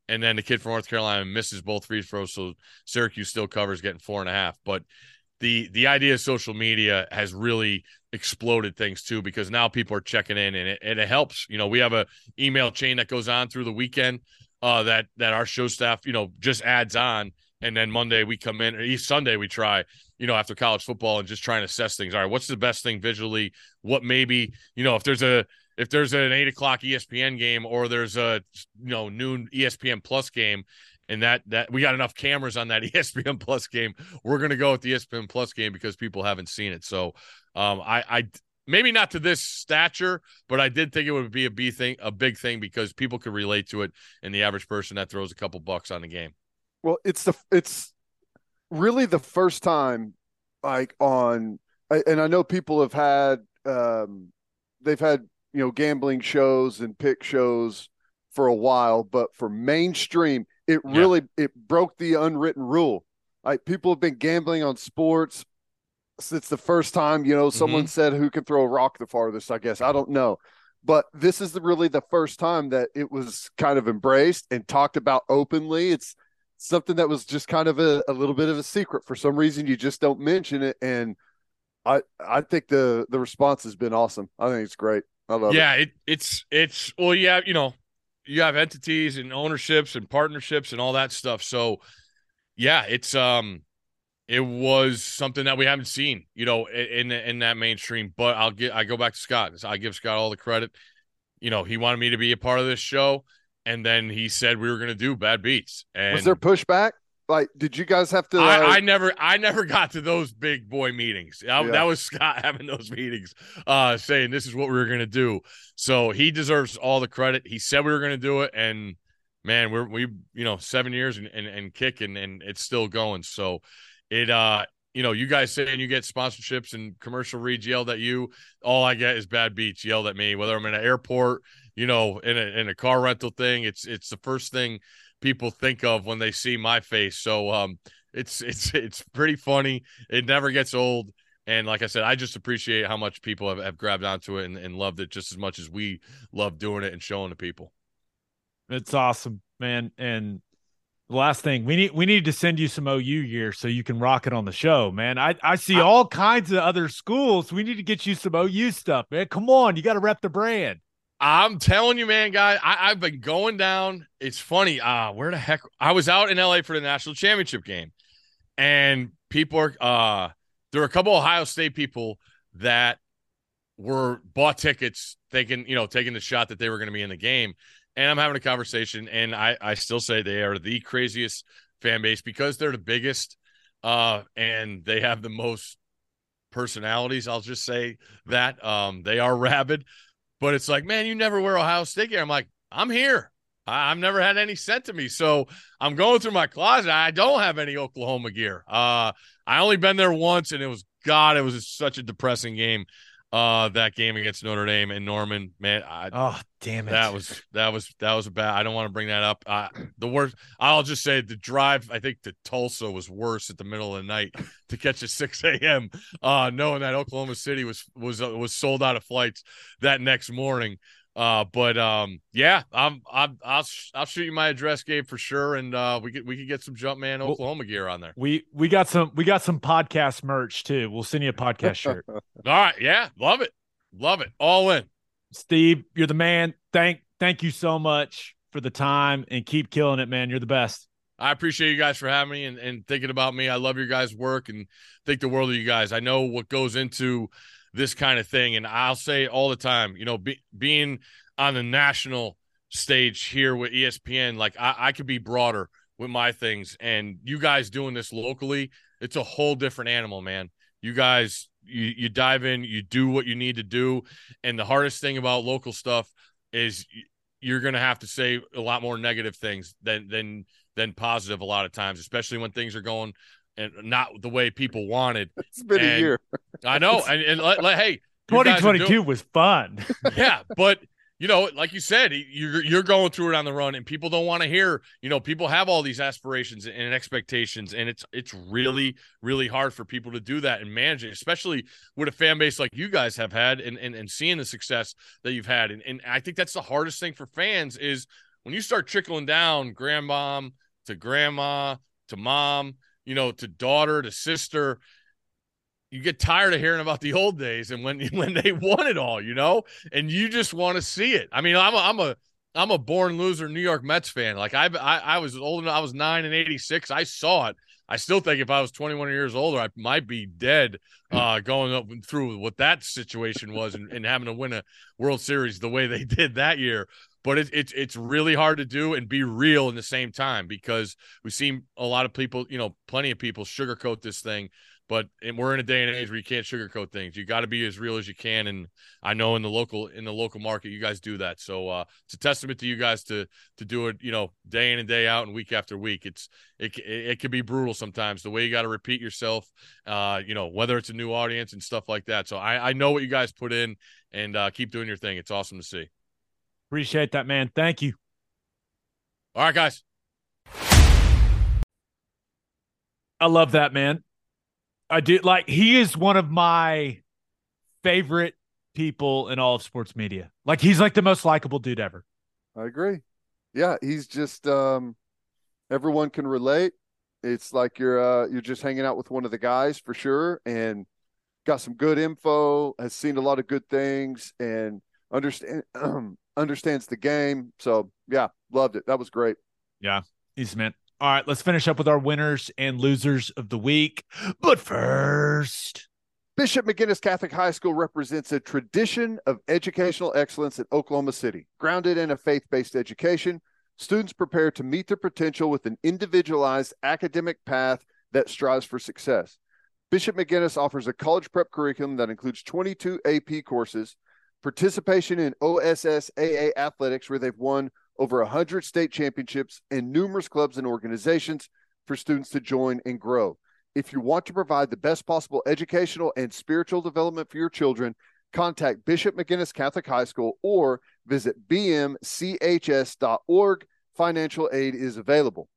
and then the kid from North Carolina misses both free throws, so Syracuse still covers, getting four and a half. But the the idea of social media has really exploded things too, because now people are checking in, and it, and it helps. You know, we have a email chain that goes on through the weekend uh, that that our show staff, you know, just adds on, and then Monday we come in, or each Sunday we try, you know, after college football, and just trying to assess things. All right, what's the best thing visually? What maybe, you know, if there's a if there's an eight o'clock E S P N game, or there's a, you know, noon E S P N Plus game, and that that we got enough cameras on that E S P N Plus game, we're going to go with the E S P N Plus game because people haven't seen it. So um, I, I maybe not to this stature, but I did think it would be a B thing, a big thing, because people could relate to it, and the average person that throws a couple bucks on the game. Well, it's the it's really the first time, like on, and I know people have had um, they've had, you know, gambling shows and pick shows for a while, but for mainstream, it really yeah. it broke the unwritten rule. Like, people have been gambling on sports since the first time, you know, someone mm-hmm. said who can throw a rock the farthest, I guess. I don't know. But this is the, really the first time that it was kind of embraced and talked about openly. It's something that was just kind of a, a little bit of a secret. For some reason, you just don't mention it. And I I think the the response has been awesome. I think it's great. I love yeah, it. Yeah, it, it's, it's, well, yeah, you know, you have entities and ownerships and partnerships and all that stuff. So, yeah, it's, um, it was something that we haven't seen, you know, in in that mainstream. But I'll get I go back to Scott. I give Scott all the credit. You know, he wanted me to be a part of this show, and then he said we were going to do Bad Beats. And was there pushback? Like, did you guys have to? I, uh... I never, I never got to those big boy meetings. I, yeah. That was Scott having those meetings, uh, saying this is what we were going to do. So he deserves all the credit. He said we were going to do it, and man, we're we you know seven years and and, and kicking, and it's still going. So. It, uh, you know, you guys saying you get sponsorships and commercial reads yelled at you. All I get is Bad Beats yelled at me, whether I'm in an airport, you know, in a, in a car rental thing. It's, it's the first thing people think of when they see my face. So, um, it's, it's, it's pretty funny. It never gets old. And like I said, I just appreciate how much people have, have grabbed onto it and, and loved it just as much as we love doing it and showing the people. It's awesome, man. And the last thing, we need we need to send you some O U gear so you can rock it on the show, man. I, I see all kinds of other schools. We need to get you some O U stuff, man. Come on, you got to rep the brand. I'm telling you, man, guys, I, I've been going down. It's funny. Uh, where the heck? I was out in L A for the national championship game, and people are uh, there were a couple of Ohio State people that were bought tickets thinking, you know, taking the shot that they were going to be in the game. And I'm having a conversation, and I, I still say they are the craziest fan base because they're the biggest, uh, and they have the most personalities. I'll just say that. Um, they are rabid, but it's like, man, you never wear Ohio State gear. I'm like, I'm here. I, I've never had any sent to me, so I'm going through my closet. I don't have any Oklahoma gear. Uh, I only been there once, and it was God. It was such a depressing game. Uh, that game against Notre Dame and Norman, man. I, oh, damn it. That was, that was, that was a bad, I don't want to bring that up. Uh, the worst, I'll just say the drive, I think to Tulsa was worse at the middle of the night to catch at six a.m. Uh, knowing that Oklahoma City was, was, uh, was sold out of flights that next morning. Uh, but, um, yeah, I'm, I'm, I'll, I'll shoot you my address, Gabe, for sure. And, uh, we could, we could get some Jumpman Oklahoma well, gear on there. We, we got some, we got some podcast merch too. We'll send you a podcast shirt. All right. Yeah. Love it. Love it. All in. Steve, you're the man. Thank, thank you so much for the time, and keep killing it, man. You're the best. I appreciate you guys for having me and, and thinking about me. I love your guys' work and think the world of you guys. I know what goes into this kind of thing. And I'll say all the time, you know, be, being on the national stage here with E S P N, like I, I could be broader with my things, and you guys doing this locally, it's a whole different animal, man. You guys, you, you dive in, you do what you need to do. And the hardest thing about local stuff is you're going to have to say a lot more negative things than, than, than positive a lot of times, especially when things are going and not the way people wanted. It's been and a year. I know. And, and let, let, hey, twenty twenty-two doing, was fun. Yeah. But you know, like you said, you're, you're going through it on the run, and people don't want to hear, you know, people have all these aspirations and expectations, and it's, it's really, really hard for people to do that and manage it, especially with a fan base like you guys have had and, and, and seeing the success that you've had. And, and I think that's the hardest thing for fans is when you start trickling down grandmom to grandma to mom, you know, to daughter to sister, you get tired of hearing about the old days and when when they won it all, you know, and you just want to see it. I mean, I'm a, I'm a I'm a born loser New York Mets fan. Like I I, I was old enough. I was nine in eighty-six. I saw it. I still think if I was twenty-one years older, I might be dead uh, going up through what that situation was and, and having to win a World Series the way they did that year. But it, it, it's really hard to do and be real in the same time because we've seen a lot of people, you know, plenty of people sugarcoat this thing. But and we're in a day and age where you can't sugarcoat things. You got to be as real as you can, and I know in the local in the local market, you guys do that. So uh, it's a testament to you guys to to do it, you know, day in and day out and week after week. It's it it, it can be brutal sometimes. The way you got to repeat yourself, uh, you know, whether it's a new audience and stuff like that. So I I know what you guys put in, and uh, keep doing your thing. It's awesome to see. Appreciate that, man. Thank you. All right, guys. I love that, man. I do. Like, he is one of my favorite people in all of sports media. Like, he's like the most likable dude ever. I agree. Yeah, he's just um, everyone can relate. It's like you're uh, you're just hanging out with one of the guys for sure, and got some good info. Has seen a lot of good things, and understand um, understands the game. So yeah, loved it. That was great. Yeah, he's meant. All right, let's finish up with our winners and losers of the week. But first, Bishop McGuinness Catholic High School represents a tradition of educational excellence in Oklahoma City. Grounded in a faith-based education, students prepare to meet their potential with an individualized academic path that strives for success. Bishop McGuinness offers a college prep curriculum that includes twenty-two A P courses, participation in O S S A A athletics, where they've won over one hundred state championships, and numerous clubs and organizations for students to join and grow. If you want to provide the best possible educational and spiritual development for your children, contact Bishop McGuinness Catholic High School or visit b m c h s dot org. Financial aid is available.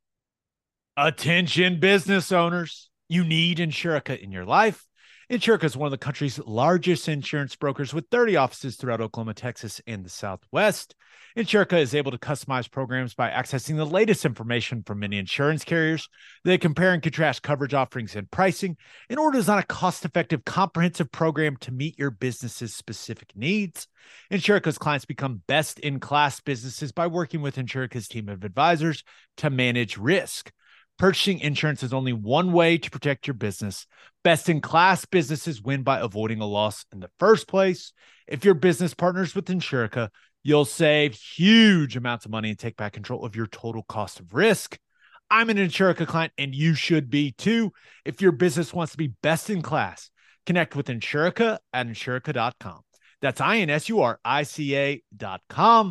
Attention business owners. You need Insurica in your life. Insurica is one of the country's largest insurance brokers with thirty offices throughout Oklahoma, Texas, and the Southwest. Insurica is able to customize programs by accessing the latest information from many insurance carriers. They compare and contrast coverage offerings and pricing in order to design a cost-effective, comprehensive program to meet your business's specific needs. Insurica's clients become best-in-class businesses by working with Insurica's team of advisors to manage risk. Purchasing insurance is only one way to protect your business. Best-in-class businesses win by avoiding a loss in the first place. If your business partners with Insurica, you'll save huge amounts of money and take back control of your total cost of risk. I'm an Insurica client, and you should be too. If your business wants to be best in class, connect with Insurica at insurica dot com. That's I N S U R I C A dot com.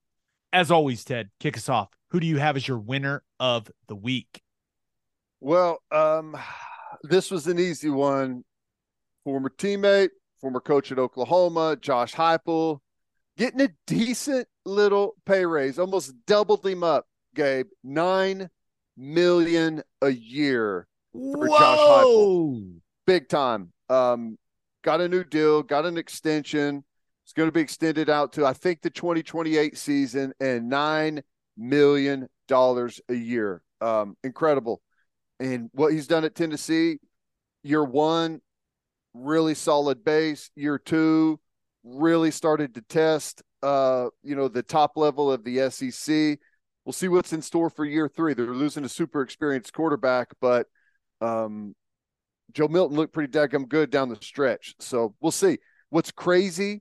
As always, Ted, kick us off. Who do you have as your winner of the week? Well, um, this was an easy one. Former teammate, former coach at Oklahoma, Josh Heupel, getting a decent little pay raise, almost doubled him up, Gabe. Nine million a year for Whoa! Josh Heupel. Big time. Um, got a new deal, got an extension. It's going to be extended out to, I think, the twenty twenty-eight season, and nine million dollars a year. Um, incredible. And what he's done at Tennessee, year one, really solid base. Year two, really started to test, uh, you know, the top level of the S E C. We'll see what's in store for year three. They're losing a super experienced quarterback, but um, Joe Milton looked pretty daggum good down the stretch. So we'll see. What's crazy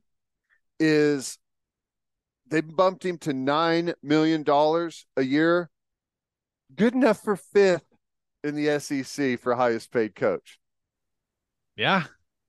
is they bumped him to nine million dollars a year. Good enough for fifth in the S E C for highest paid coach. Yeah.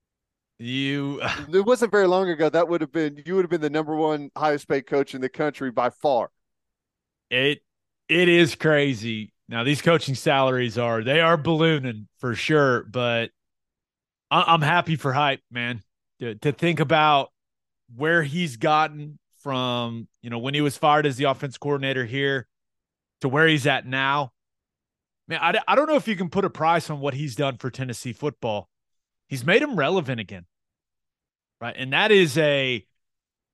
You It wasn't very long ago. That would have been, you would have been the number one highest paid coach in the country by far. it it is crazy. Now these coaching salaries are they are ballooning for sure, but I, I'm happy for Hype, man. To, to think about where he's gotten from, you know, when he was fired as the offense coordinator here to where he's at now. Man, I, I don't know if you can put a price on what he's done for Tennessee football. He's made him relevant again, right? And that is a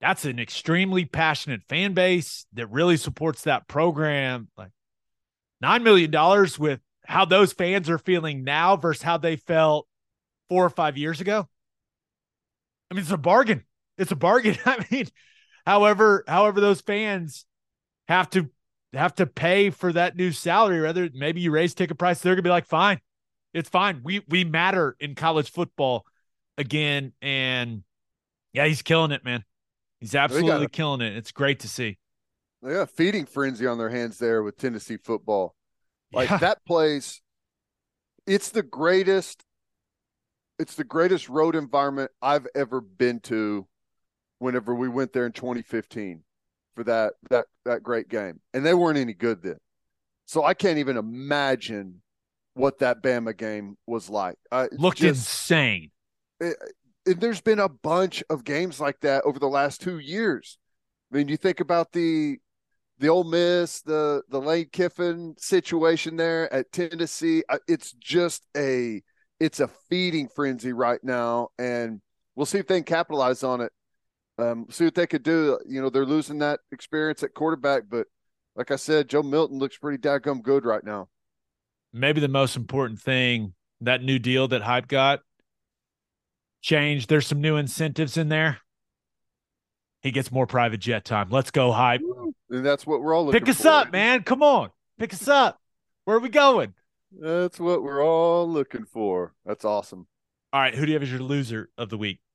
that's an extremely passionate fan base that really supports that program. Like nine million dollars with how those fans are feeling now versus how they felt four or five years ago. I mean, it's a bargain. It's a bargain. I mean, however, however those fans have to have to pay for that new salary, rather maybe you raise ticket price, they're gonna be like, fine, it's fine. We we matter in college football again. And yeah, he's killing it, man. He's absolutely a, killing it. It's great to see. They got a feeding frenzy on their hands there with Tennessee football. Like Yeah. that place, it's the greatest, it's the greatest road environment I've ever been to whenever we went there in twenty fifteen for that that that great game. And they weren't any good then. So I can't even imagine what that Bama game was like. Uh, Looked just, insane. It, it, there's been a bunch of games like that over the last two years. I mean, you think about the the Ole Miss, the the Lane Kiffin situation there at Tennessee. It's just a it's a feeding frenzy right now, and we'll see if they can capitalize on it. Um, see what they could do. You know, they're losing that experience at quarterback, but like I said, Joe Milton looks pretty daggum good right now. Maybe the most important thing, that new deal that Hype got changed. There's some new incentives in there. He gets more private jet time. Let's go, Hype. And that's what we're all looking for. Pick us up, man. Come on. Pick us up. Where are we going? That's what we're all looking for. That's awesome. All right. Who do you have as your loser of the week?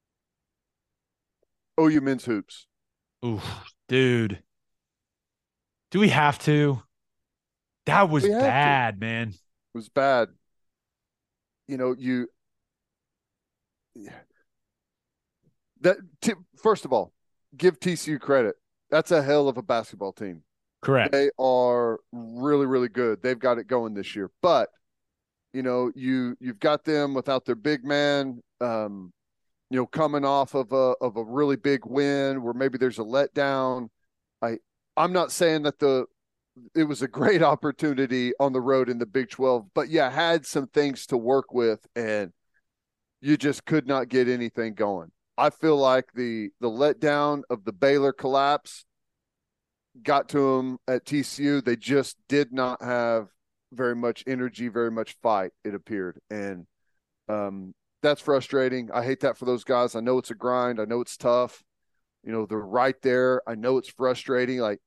O U men's hoops. Ooh, dude. Do we have to? That was bad, man. It was bad. You know, you that t- first of all, give T C U credit. That's a hell of a basketball team. Correct. They are really, really good. They've got it going this year. But, you know, you you've got them without their big man, um, you know, coming off of a of a really big win where maybe there's a letdown. I I'm not saying that the it was a great opportunity on the road in the Big twelve, but yeah, had some things to work with, and you just could not get anything going. I feel like the the letdown of the Baylor collapse got to them at T C U. They just did not have very much energy, very much fight, it appeared. And um, that's frustrating. I hate that for those guys. I know it's a grind. I know it's tough. You know, they're right there. I know it's frustrating. Like,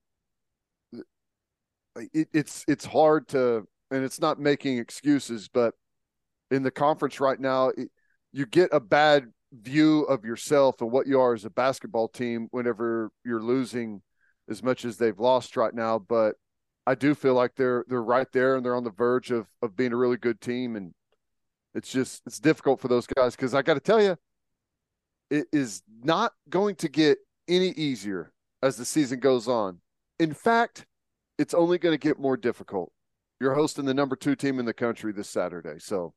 it, it's it's hard to, and it's not making excuses, but in the conference right now, it, you get a bad view of yourself and what you are as a basketball team whenever you're losing as much as they've lost right now. But I do feel like they're they're right there and they're on the verge of of being a really good team. And it's just it's difficult for those guys because I got to tell you, it is not going to get any easier as the season goes on. In fact, it's only going to get more difficult. You're hosting the number two team in the country this Saturday. So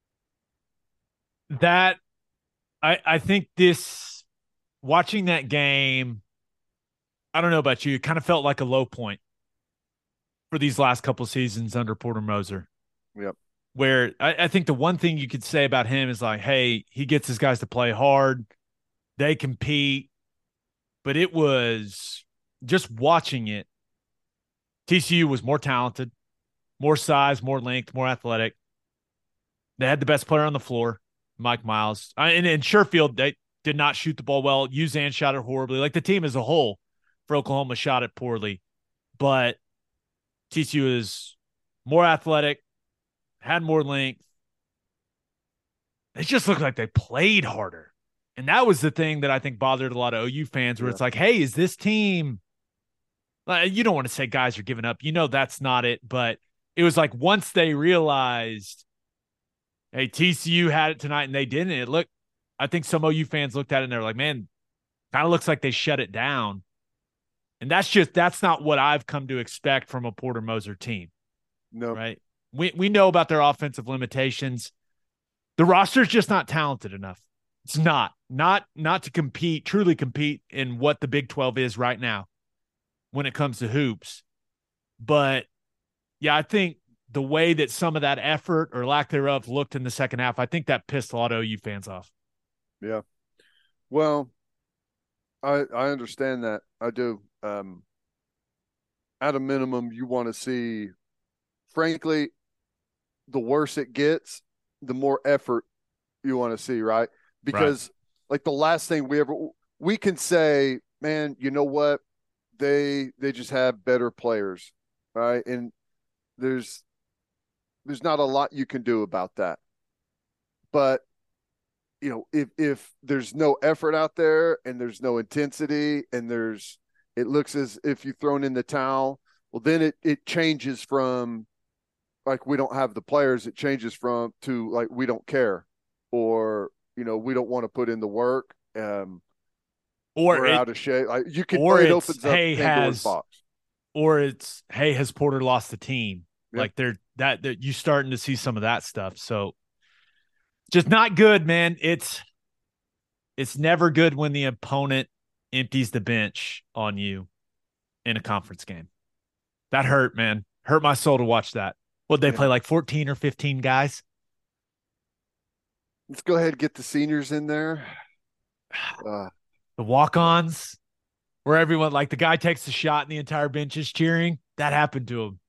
that I I think this watching that game, I don't know about you, it kind of felt like a low point for these last couple seasons under Porter Moser. Yep. Where I, I think the one thing you could say about him is like, hey, he gets his guys to play hard. They compete. But it was just watching it. T C U was more talented, more size, more length, more athletic. They had the best player on the floor, Mike Miles. I, and in Sherfield, they did not shoot the ball well. Uzan shot it horribly. Like the team as a whole for Oklahoma shot it poorly. But T C U is more athletic, had more length. It just looked like they played harder. And that was the thing that I think bothered a lot of O U fans where yeah. It's like, hey, is this team – you don't want to say guys are giving up. You know that's not it. But it was like once they realized, hey, T C U had it tonight and they didn't, it looked – I think some O U fans looked at it and they're like, man, kind of looks like they shut it down. And that's just – that's not what I've come to expect from a Porter Moser team. No. Right? We we know about their offensive limitations. The roster's just not talented enough. It's not. Not not to compete, truly compete in what the Big twelve is right now when it comes to hoops. But, yeah, I think the way that some of that effort or lack thereof looked in the second half, I think that pissed a lot of O U fans off. Yeah. Well, I I understand that. I do. Um, at a minimum, you want to see, frankly, the worse it gets, the more effort you want to see, right? Because right. like the last thing we ever we can say, man, you know what? They they just have better players, right? And there's there's not a lot you can do about that. But you know, if if there's no effort out there and there's no intensity and there's it looks as if you've thrown in the towel, well then it it changes from like we don't have the players, it changes from to like we don't care, or you know, we don't want to put in the work, um or we're it, out of shape. Like you can or it it's, opens up hey, Pandora's has, box. Or it's, hey, has Porter lost the team? Yep. Like they're that, that you starting to see some of that stuff. So just not good, man. It's it's never good when the opponent empties the bench on you in a conference game. That hurt, man. Hurt my soul to watch that. Would they yeah. play like fourteen or fifteen guys? Let's go ahead and get the seniors in there. Uh, the walk-ons, where everyone, like the guy takes the shot and the entire bench is cheering. That happened to him.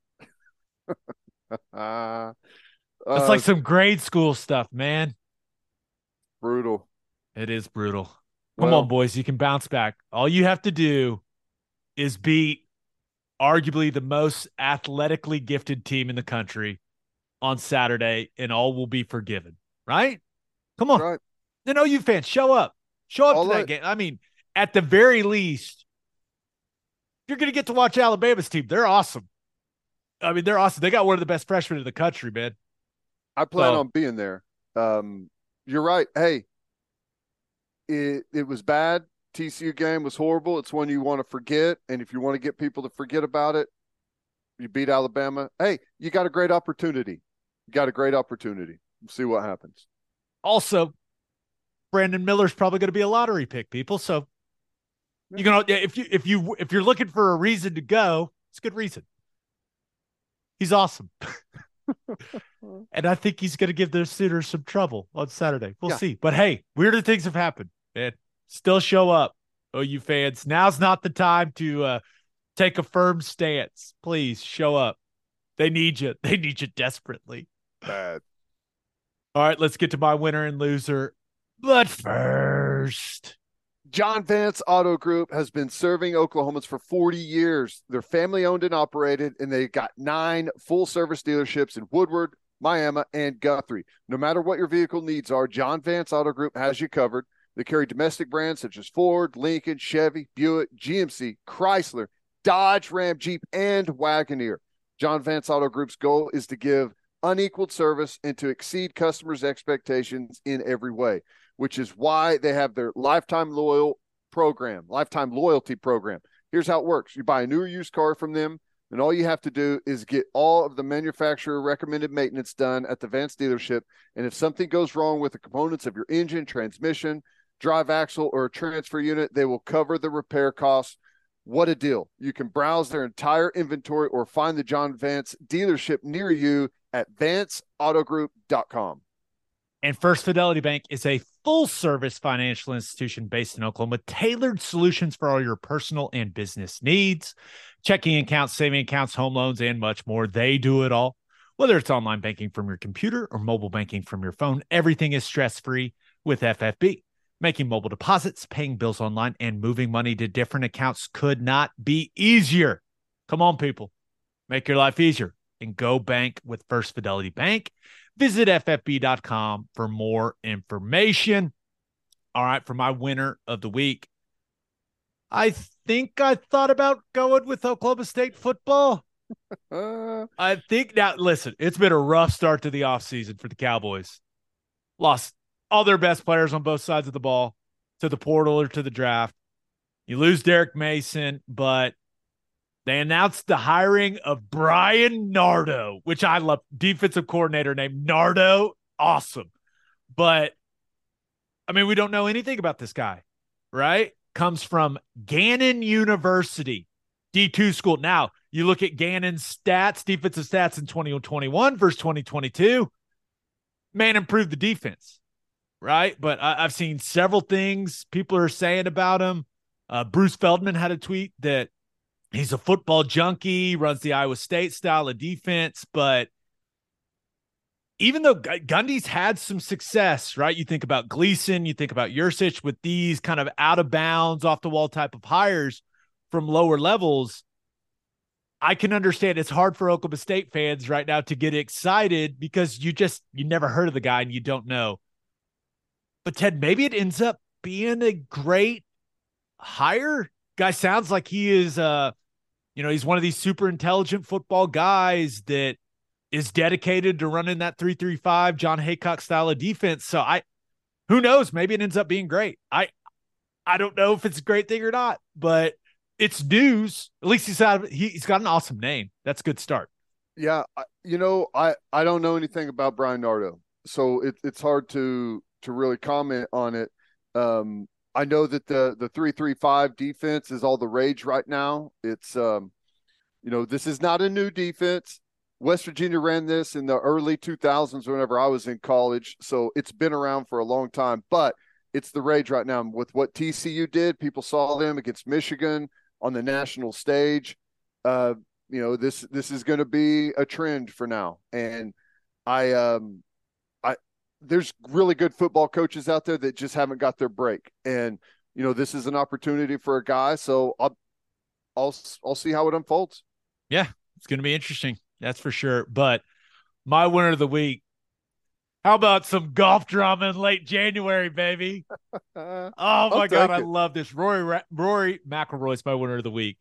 uh, That's uh, like some grade school stuff, man. Brutal. It is brutal. Come well, on, boys. You can bounce back. All you have to do is beat arguably the most athletically gifted team in the country on Saturday, and all will be forgiven, right? Come on. Right. Then O U fans, show up. Show up all to that I- game. I mean, at the very least, you're going to get to watch Alabama's team. They're awesome. I mean, they're awesome. They got one of the best freshmen in the country, man. I plan so, on being there. Um, you're right. Hey, it it was bad. T C U game was horrible. It's one you want to forget. And if you want to get people to forget about it, you beat Alabama. Hey, you got a great opportunity. You got a great opportunity. We'll see what happens. Also, Brandon Miller's probably going to be a lottery pick, people. So you can, if you if you if you're looking for a reason to go, it's a good reason. He's awesome. And I think he's going to give their suitors some trouble on Saturday. We'll yeah. see. But hey, weirder things have happened, man. Still show up, O U fans. Now's not the time to uh, take a firm stance. Please show up. They need you. They need you desperately. Bad. All right, let's get to my winner and loser. But first, John Vance Auto Group has been serving Oklahomans for forty years. They're family owned and operated, and they got nine full service dealerships in Woodward, Miami, and Guthrie. No matter what your vehicle needs are, John Vance Auto Group has you covered. They carry domestic brands such as Ford, Lincoln, Chevy, Buick, G M C, Chrysler, Dodge, Ram, Jeep, and Wagoneer. John Vance Auto Group's goal is to give unequaled service and to exceed customers' expectations in every way, which is why they have their lifetime loyal program, lifetime loyalty program. Here's how it works. You buy a new or used car from them, and all you have to do is get all of the manufacturer recommended maintenance done at the Vance dealership. And if something goes wrong with the components of your engine, transmission, drive axle, or a transfer unit, they will cover the repair costs. What a deal. You can browse their entire inventory or find the John Vance dealership near you at vance auto group dot com. And First Fidelity Bank is a full-service financial institution based in Oklahoma, tailored solutions for all your personal and business needs, checking accounts, saving accounts, home loans, and much more. They do it all. Whether it's online banking from your computer or mobile banking from your phone, everything is stress-free with F F B. Making mobile deposits, paying bills online, and moving money to different accounts could not be easier. Come on, people. Make your life easier and go bank with First Fidelity Bank. Visit F F B dot com for more information. All right, for my winner of the week, I think I thought about going with Oklahoma State football. Uh, I think now, listen, it's been a rough start to the offseason for the Cowboys. Lost all their best players on both sides of the ball to the portal or to the draft. You lose Derek Mason, but they announced the hiring of Brian Nardo, which I love. Defensive coordinator named Nardo. Awesome. But, I mean, we don't know anything about this guy, right? Comes from Gannon University, D two school. Now, you look at Gannon's stats, defensive stats in twenty twenty-one versus twenty twenty-two. Man improved the defense, right? But I, I've seen several things people are saying about him. Uh, Bruce Feldman had a tweet that he's a football junkie, runs the Iowa State style of defense, but even though Gundy's had some success, right? You think about Gleason, you think about Yurcich with these kind of out of bounds, off the wall type of hires from lower levels. I can understand it's hard for Oklahoma State fans right now to get excited because you just, you never heard of the guy and you don't know. But Ted, maybe it ends up being a great hire. Guy sounds like he is, uh, you know, he's one of these super intelligent football guys that is dedicated to running that three three five John Haycock style of defense. So I, who knows, maybe it ends up being great. I, I don't know if it's a great thing or not, but it's news. At least he's out of, he, he's got an awesome name. That's a good start. Yeah. I- You know, I, I don't know anything about Brian Nardo, so it, it's hard to, to really comment on it. Um, I know that the, the three three five defense is all the rage right now. It's, um, you know, this is not a new defense. West Virginia ran this in the early two thousands whenever I was in college. So it's been around for a long time, but it's the rage right now. With what T C U did, people saw them against Michigan on the national stage. Uh, you know, this this is going to be a trend for now. And I, um, I, there's really good football coaches out there that just haven't got their break. And, you know, this is an opportunity for a guy. So I'll, I'll, I'll see how it unfolds. Yeah, it's going to be interesting. That's for sure. But my winner of the week, how about some golf drama in late January, baby? Uh, Oh, my I'll God, take I it. love this. Rory Rory McIlroy's my winner of the week.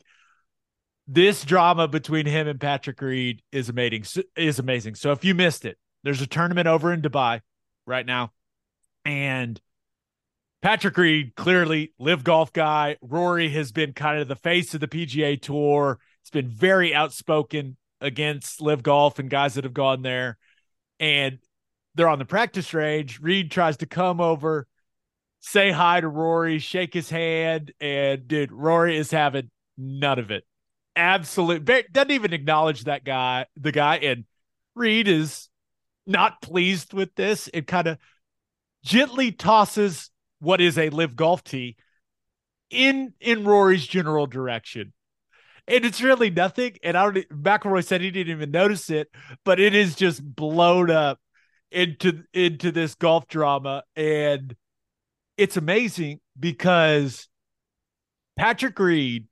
This drama between him and Patrick Reed is amazing. Is amazing. So if you missed it, there's a tournament over in Dubai right now, and Patrick Reed, clearly live golf guy. Rory has been kind of the face of the P G A Tour. It's been very outspoken against live golf and guys that have gone there. And they're on the practice range. Reed tries to come over, say hi to Rory, shake his hand, and dude, Rory is having none of it. Absolute, doesn't even acknowledge that guy, the guy, and Reed is not pleased with this. It kind of gently tosses what is a live golf tee in in Rory's general direction. And it's really nothing. And I don't, McIlroy said he didn't even notice it, but it is just blown up into, into this golf drama. And it's amazing because Patrick Reed,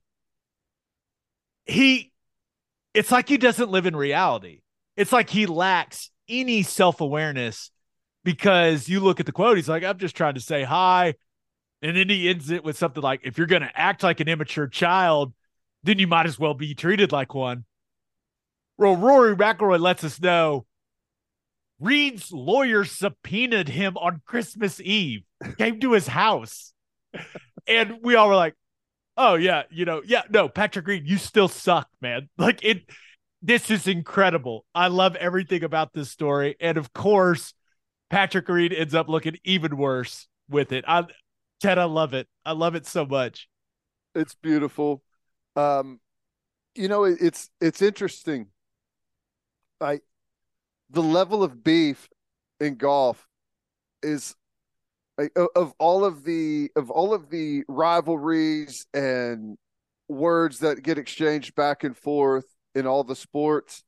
he, it's like he doesn't live in reality. It's like he lacks any self-awareness because you look at the quote, he's like, I'm just trying to say hi. And then he ends it with something like, if you're going to act like an immature child, then you might as well be treated like one. Well, Rory McIlroy lets us know Reed's lawyer subpoenaed him on Christmas Eve, came to his house. And we all were like, oh, yeah, you know, yeah, no, Patrick Reed, you still suck, man. Like, it, this is incredible. I love everything about this story. And of course, Patrick Reed ends up looking even worse with it. I, Ted, I love it. I love it so much. It's beautiful. Um, you know, it, it's it's interesting. I the level of beef in golf is like, of, of all of the of all of the rivalries and words that get exchanged back and forth in all the sports.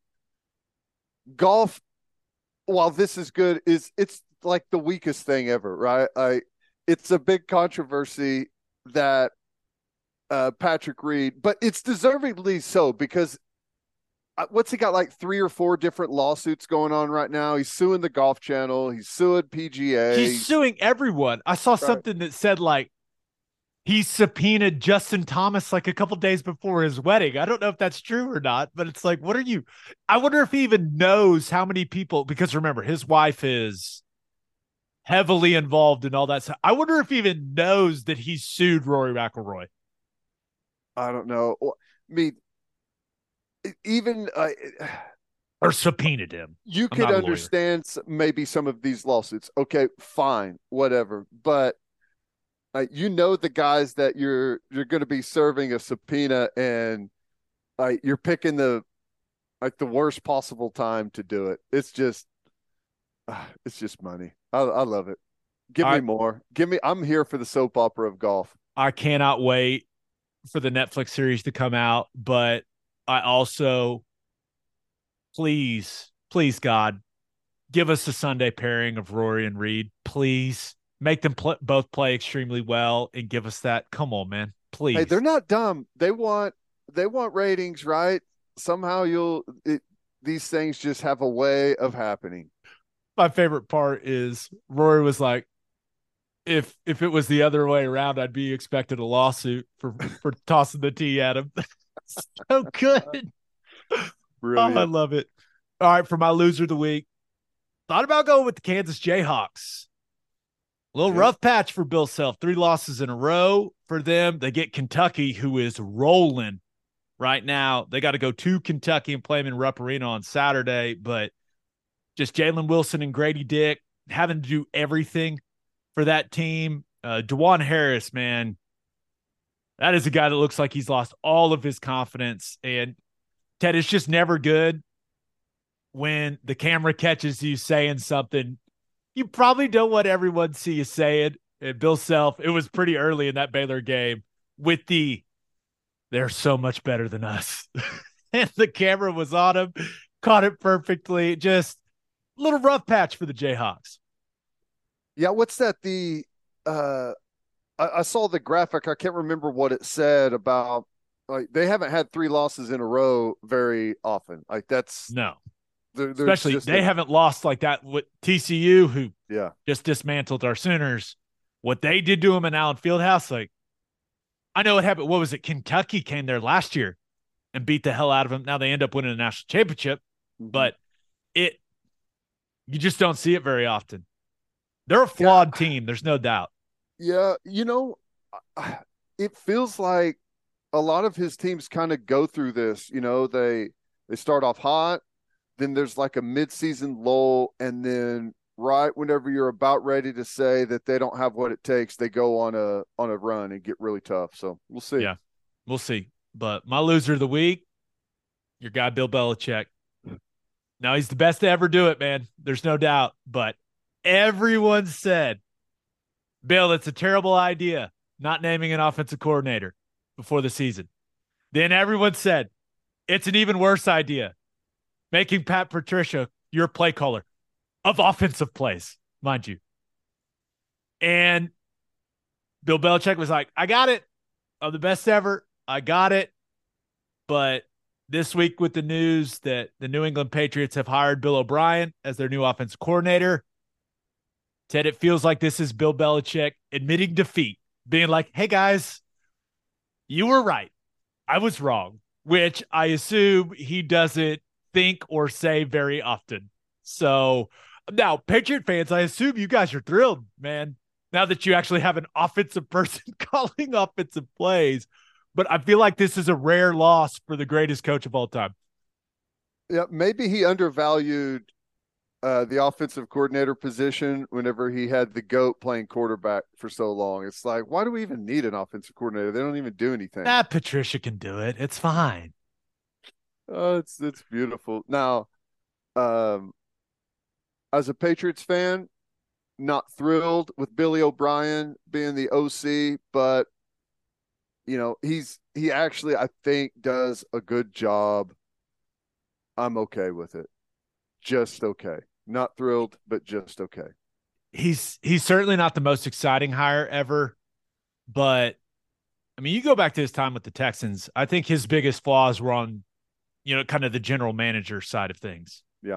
Golf, while this is good, is it's like the weakest thing ever, right? I it's a big controversy that Uh, Patrick Reed, but it's deservedly so because uh, what's he got, like three or four different lawsuits going on right now? He's suing the Golf Channel. He's suing P G A. He's suing everyone. I saw something that said like he subpoenaed Justin Thomas like a couple days before his wedding. I don't know if that's true or not, but it's like, what are you? I wonder if he even knows how many people, because remember, his wife is heavily involved in all that stuff. I wonder if he even knows that he sued Rory McIlroy. I don't know. I mean, even uh, Or subpoenaed him. you I'm could not a lawyer. understand s- maybe some of these lawsuits. Okay, fine, whatever. But uh, you know the guys that you're you're going to be serving a subpoena, and uh, you're picking the like the worst possible time to do it. It's just, uh, it's just money. I, I love it. Give I- me more. Give me. I'm here for the soap opera of golf. I cannot wait for the Netflix series to come out, but I also, please, please, God, give us a Sunday pairing of Rory and Reed. Please make them pl- both play extremely well and give us that. Come on, man. Please. Hey, they're not dumb. They want they want ratings, right? Somehow you'll it, these things just have a way of happening. My favorite part is Rory was like, if if it was the other way around, I'd be expected a lawsuit for for tossing the tea at him. So good. Brilliant. Oh, I love it. All right, for my loser of the week, thought about going with the Kansas Jayhawks. A little Yeah. rough patch for Bill Self. Three losses in a row for them. They get Kentucky, who is rolling right now. They got to go to Kentucky and play them in Rupp Arena on Saturday, but just Jalen Wilson and Grady Dick having to do everything for that team. Uh, DeJuan Harris, man, that is a guy that looks like he's lost all of his confidence. And Ted, it's just never good when the camera catches you saying something you probably don't want everyone to see you saying. And Bill Self, it was pretty early in that Baylor game with the, they're so much better than us. And the camera was on him, caught it perfectly. Just a little rough patch for the Jayhawks. Yeah, what's that? The uh I, I saw the graphic. I can't remember what it said about like they haven't had three losses in a row very often. Like that's No. there, there's Especially just they a- haven't lost like that with T C U, who yeah. just dismantled our Sooners. What they did to them in Allen Fieldhouse, like, I know it happened. What was it? Kentucky came there last year and beat the hell out of them. Now they end up winning a national championship, Mhm. but it, you just don't see it very often. They're a flawed team. There's no doubt. Yeah, you know, I- it feels like a lot of his teams kind of go through this. You know, they they start off hot, then there's like a mid-season lull, and then right whenever you're about ready to say that they don't have what it takes, they go on a on a run and get really tough. So we'll see. Yeah. We'll see. But my loser of the week, your guy, Bill Belichick. Now, he's the best to ever do it, man. There's no doubt. But everyone said, Bill, it's a terrible idea not naming an offensive coordinator before the season. Then everyone said, it's an even worse idea making Pat Patricia your play caller of offensive plays, mind you. And Bill Belichick was like, I got it. I'm the best ever. I got it. But this week with the news that the New England Patriots have hired Bill O'Brien as their new offensive coordinator, Ted, it feels like this is Bill Belichick admitting defeat, being like, hey, guys, you were right. I was wrong, which I assume he doesn't think or say very often. So now, Patriot fans, I assume you guys are thrilled, man, now that you actually have an offensive person calling offensive plays. But I feel like this is a rare loss for the greatest coach of all time. Yeah, maybe he undervalued uh, the offensive coordinator position whenever he had the GOAT playing quarterback for so long. It's like, why do we even need an offensive coordinator? They don't even do anything. Ah, Patricia can do it. It's fine. Oh, it's it's beautiful. Now, um, as a Patriots fan, not thrilled with Billy O'Brien being the O C, but you know, he's he actually I think does a good job. I'm okay with it. Just okay. Not thrilled, but just okay. He's he's certainly not the most exciting hire ever, but I mean, you go back to his time with the Texans, I think his biggest flaws were on, you know, kind of the general manager side of things. Yeah.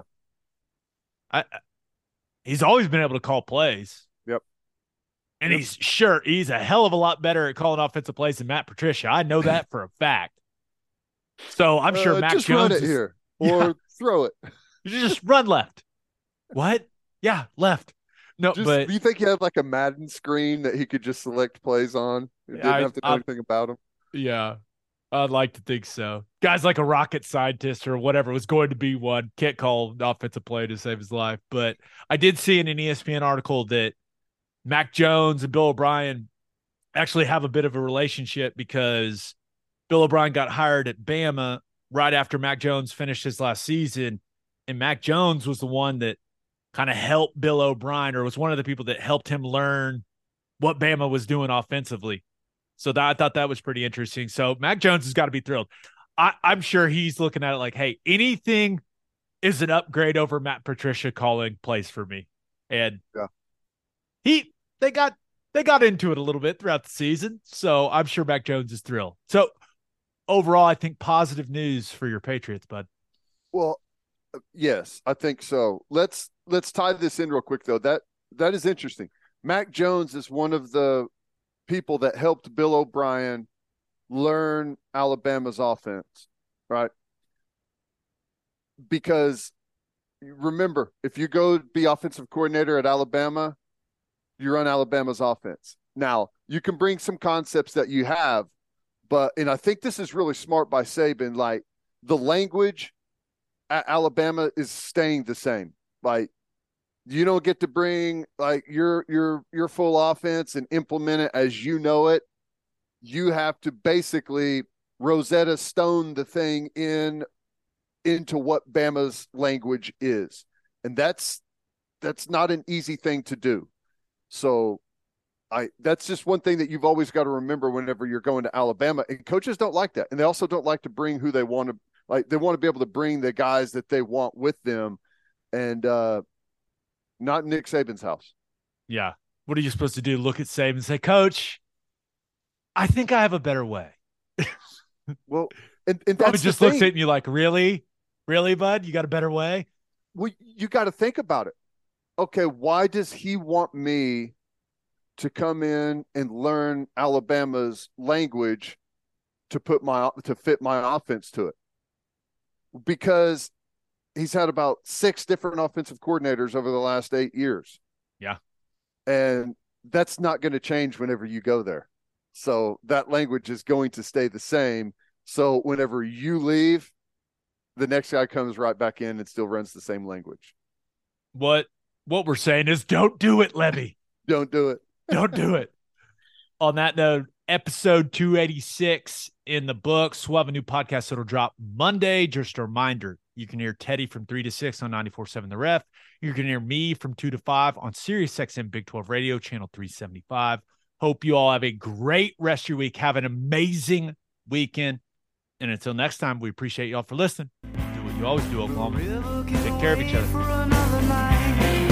I he's always been able to call plays. Yep. And Yep. he's sure he's a hell of a lot better at calling offensive plays than Matt Patricia. I know that for a fact. So I'm sure Uh, Mac just Jones run it is, here or Yeah. throw it. You just run left. What? Yeah, left. No, Just but do you think he had like a Madden screen that he could just select plays on? He didn't I- have to know I- anything about him. yeah, I'd like to think so. Guys like a rocket scientist or whatever was going to be one. Can't call an offensive play to save his life. But I did see in an E S P N article that Mac Jones and Bill O'Brien actually have a bit of a relationship because Bill O'Brien got hired at Bama right after Mac Jones finished his last season. And Mac Jones was the one that kind of helped Bill O'Brien, or was one of the people that helped him learn what Bama was doing offensively. So that I thought that was pretty interesting. So Mac Jones has got to be thrilled. I, I'm sure he's looking at it like, hey, anything is an upgrade over Matt Patricia calling plays for me. And yeah. he they got they got into it a little bit throughout the season. So I'm sure Mac Jones is thrilled. So overall, I think positive news for your Patriots, bud. Well, yes, I think so. Let's let's tie this in real quick though. That that is interesting. Mac Jones is one of the people that helped Bill O'Brien learn Alabama's offense, right? Because remember, if you go be offensive coordinator at Alabama, you run Alabama's offense. Now, you can bring some concepts that you have, but, and I think this is really smart by Saban, like the language at Alabama is staying the same. Like, you don't get to bring like your your your full offense and implement it as you know it. You have to basically Rosetta Stone the thing in into what Bama's language is. And that's that's not an easy thing to do. So I that's just one thing that you've always got to remember whenever you're going to Alabama. And coaches don't like that. And they also don't like to bring who they want to like they want to be able to bring the guys that they want with them. And uh not Nick Saban's house. Yeah. What are you supposed to do? Look at Saban and say, Coach, I think I have a better way. Well, and, and Probably that's just the looks thing. at you like, really? Really, bud? You got a better way? Well, you got to think about it. Okay, why does he want me to come in and learn Alabama's language to put my to fit my offense to it? Because he's had about six different offensive coordinators over the last eight years. Yeah. And that's not going to change whenever you go there. So that language is going to stay the same. So whenever you leave, the next guy comes right back in and still runs the same language. What what we're saying is don't do it, Levy. Don't do it. Don't do it. On that note, episode two eighty-six in the books. We'll have a new podcast that'll drop Monday. Just a reminder, you can hear Teddy from three to six on ninety-four point seven The Ref. You can hear me from two to five on Sirius X M Big twelve Radio, channel three seventy-five. Hope you all have a great rest of your week. Have an amazing weekend. And until next time, we appreciate y'all for listening. Do what you always do, Oklahoma. Take care of each other. For another night.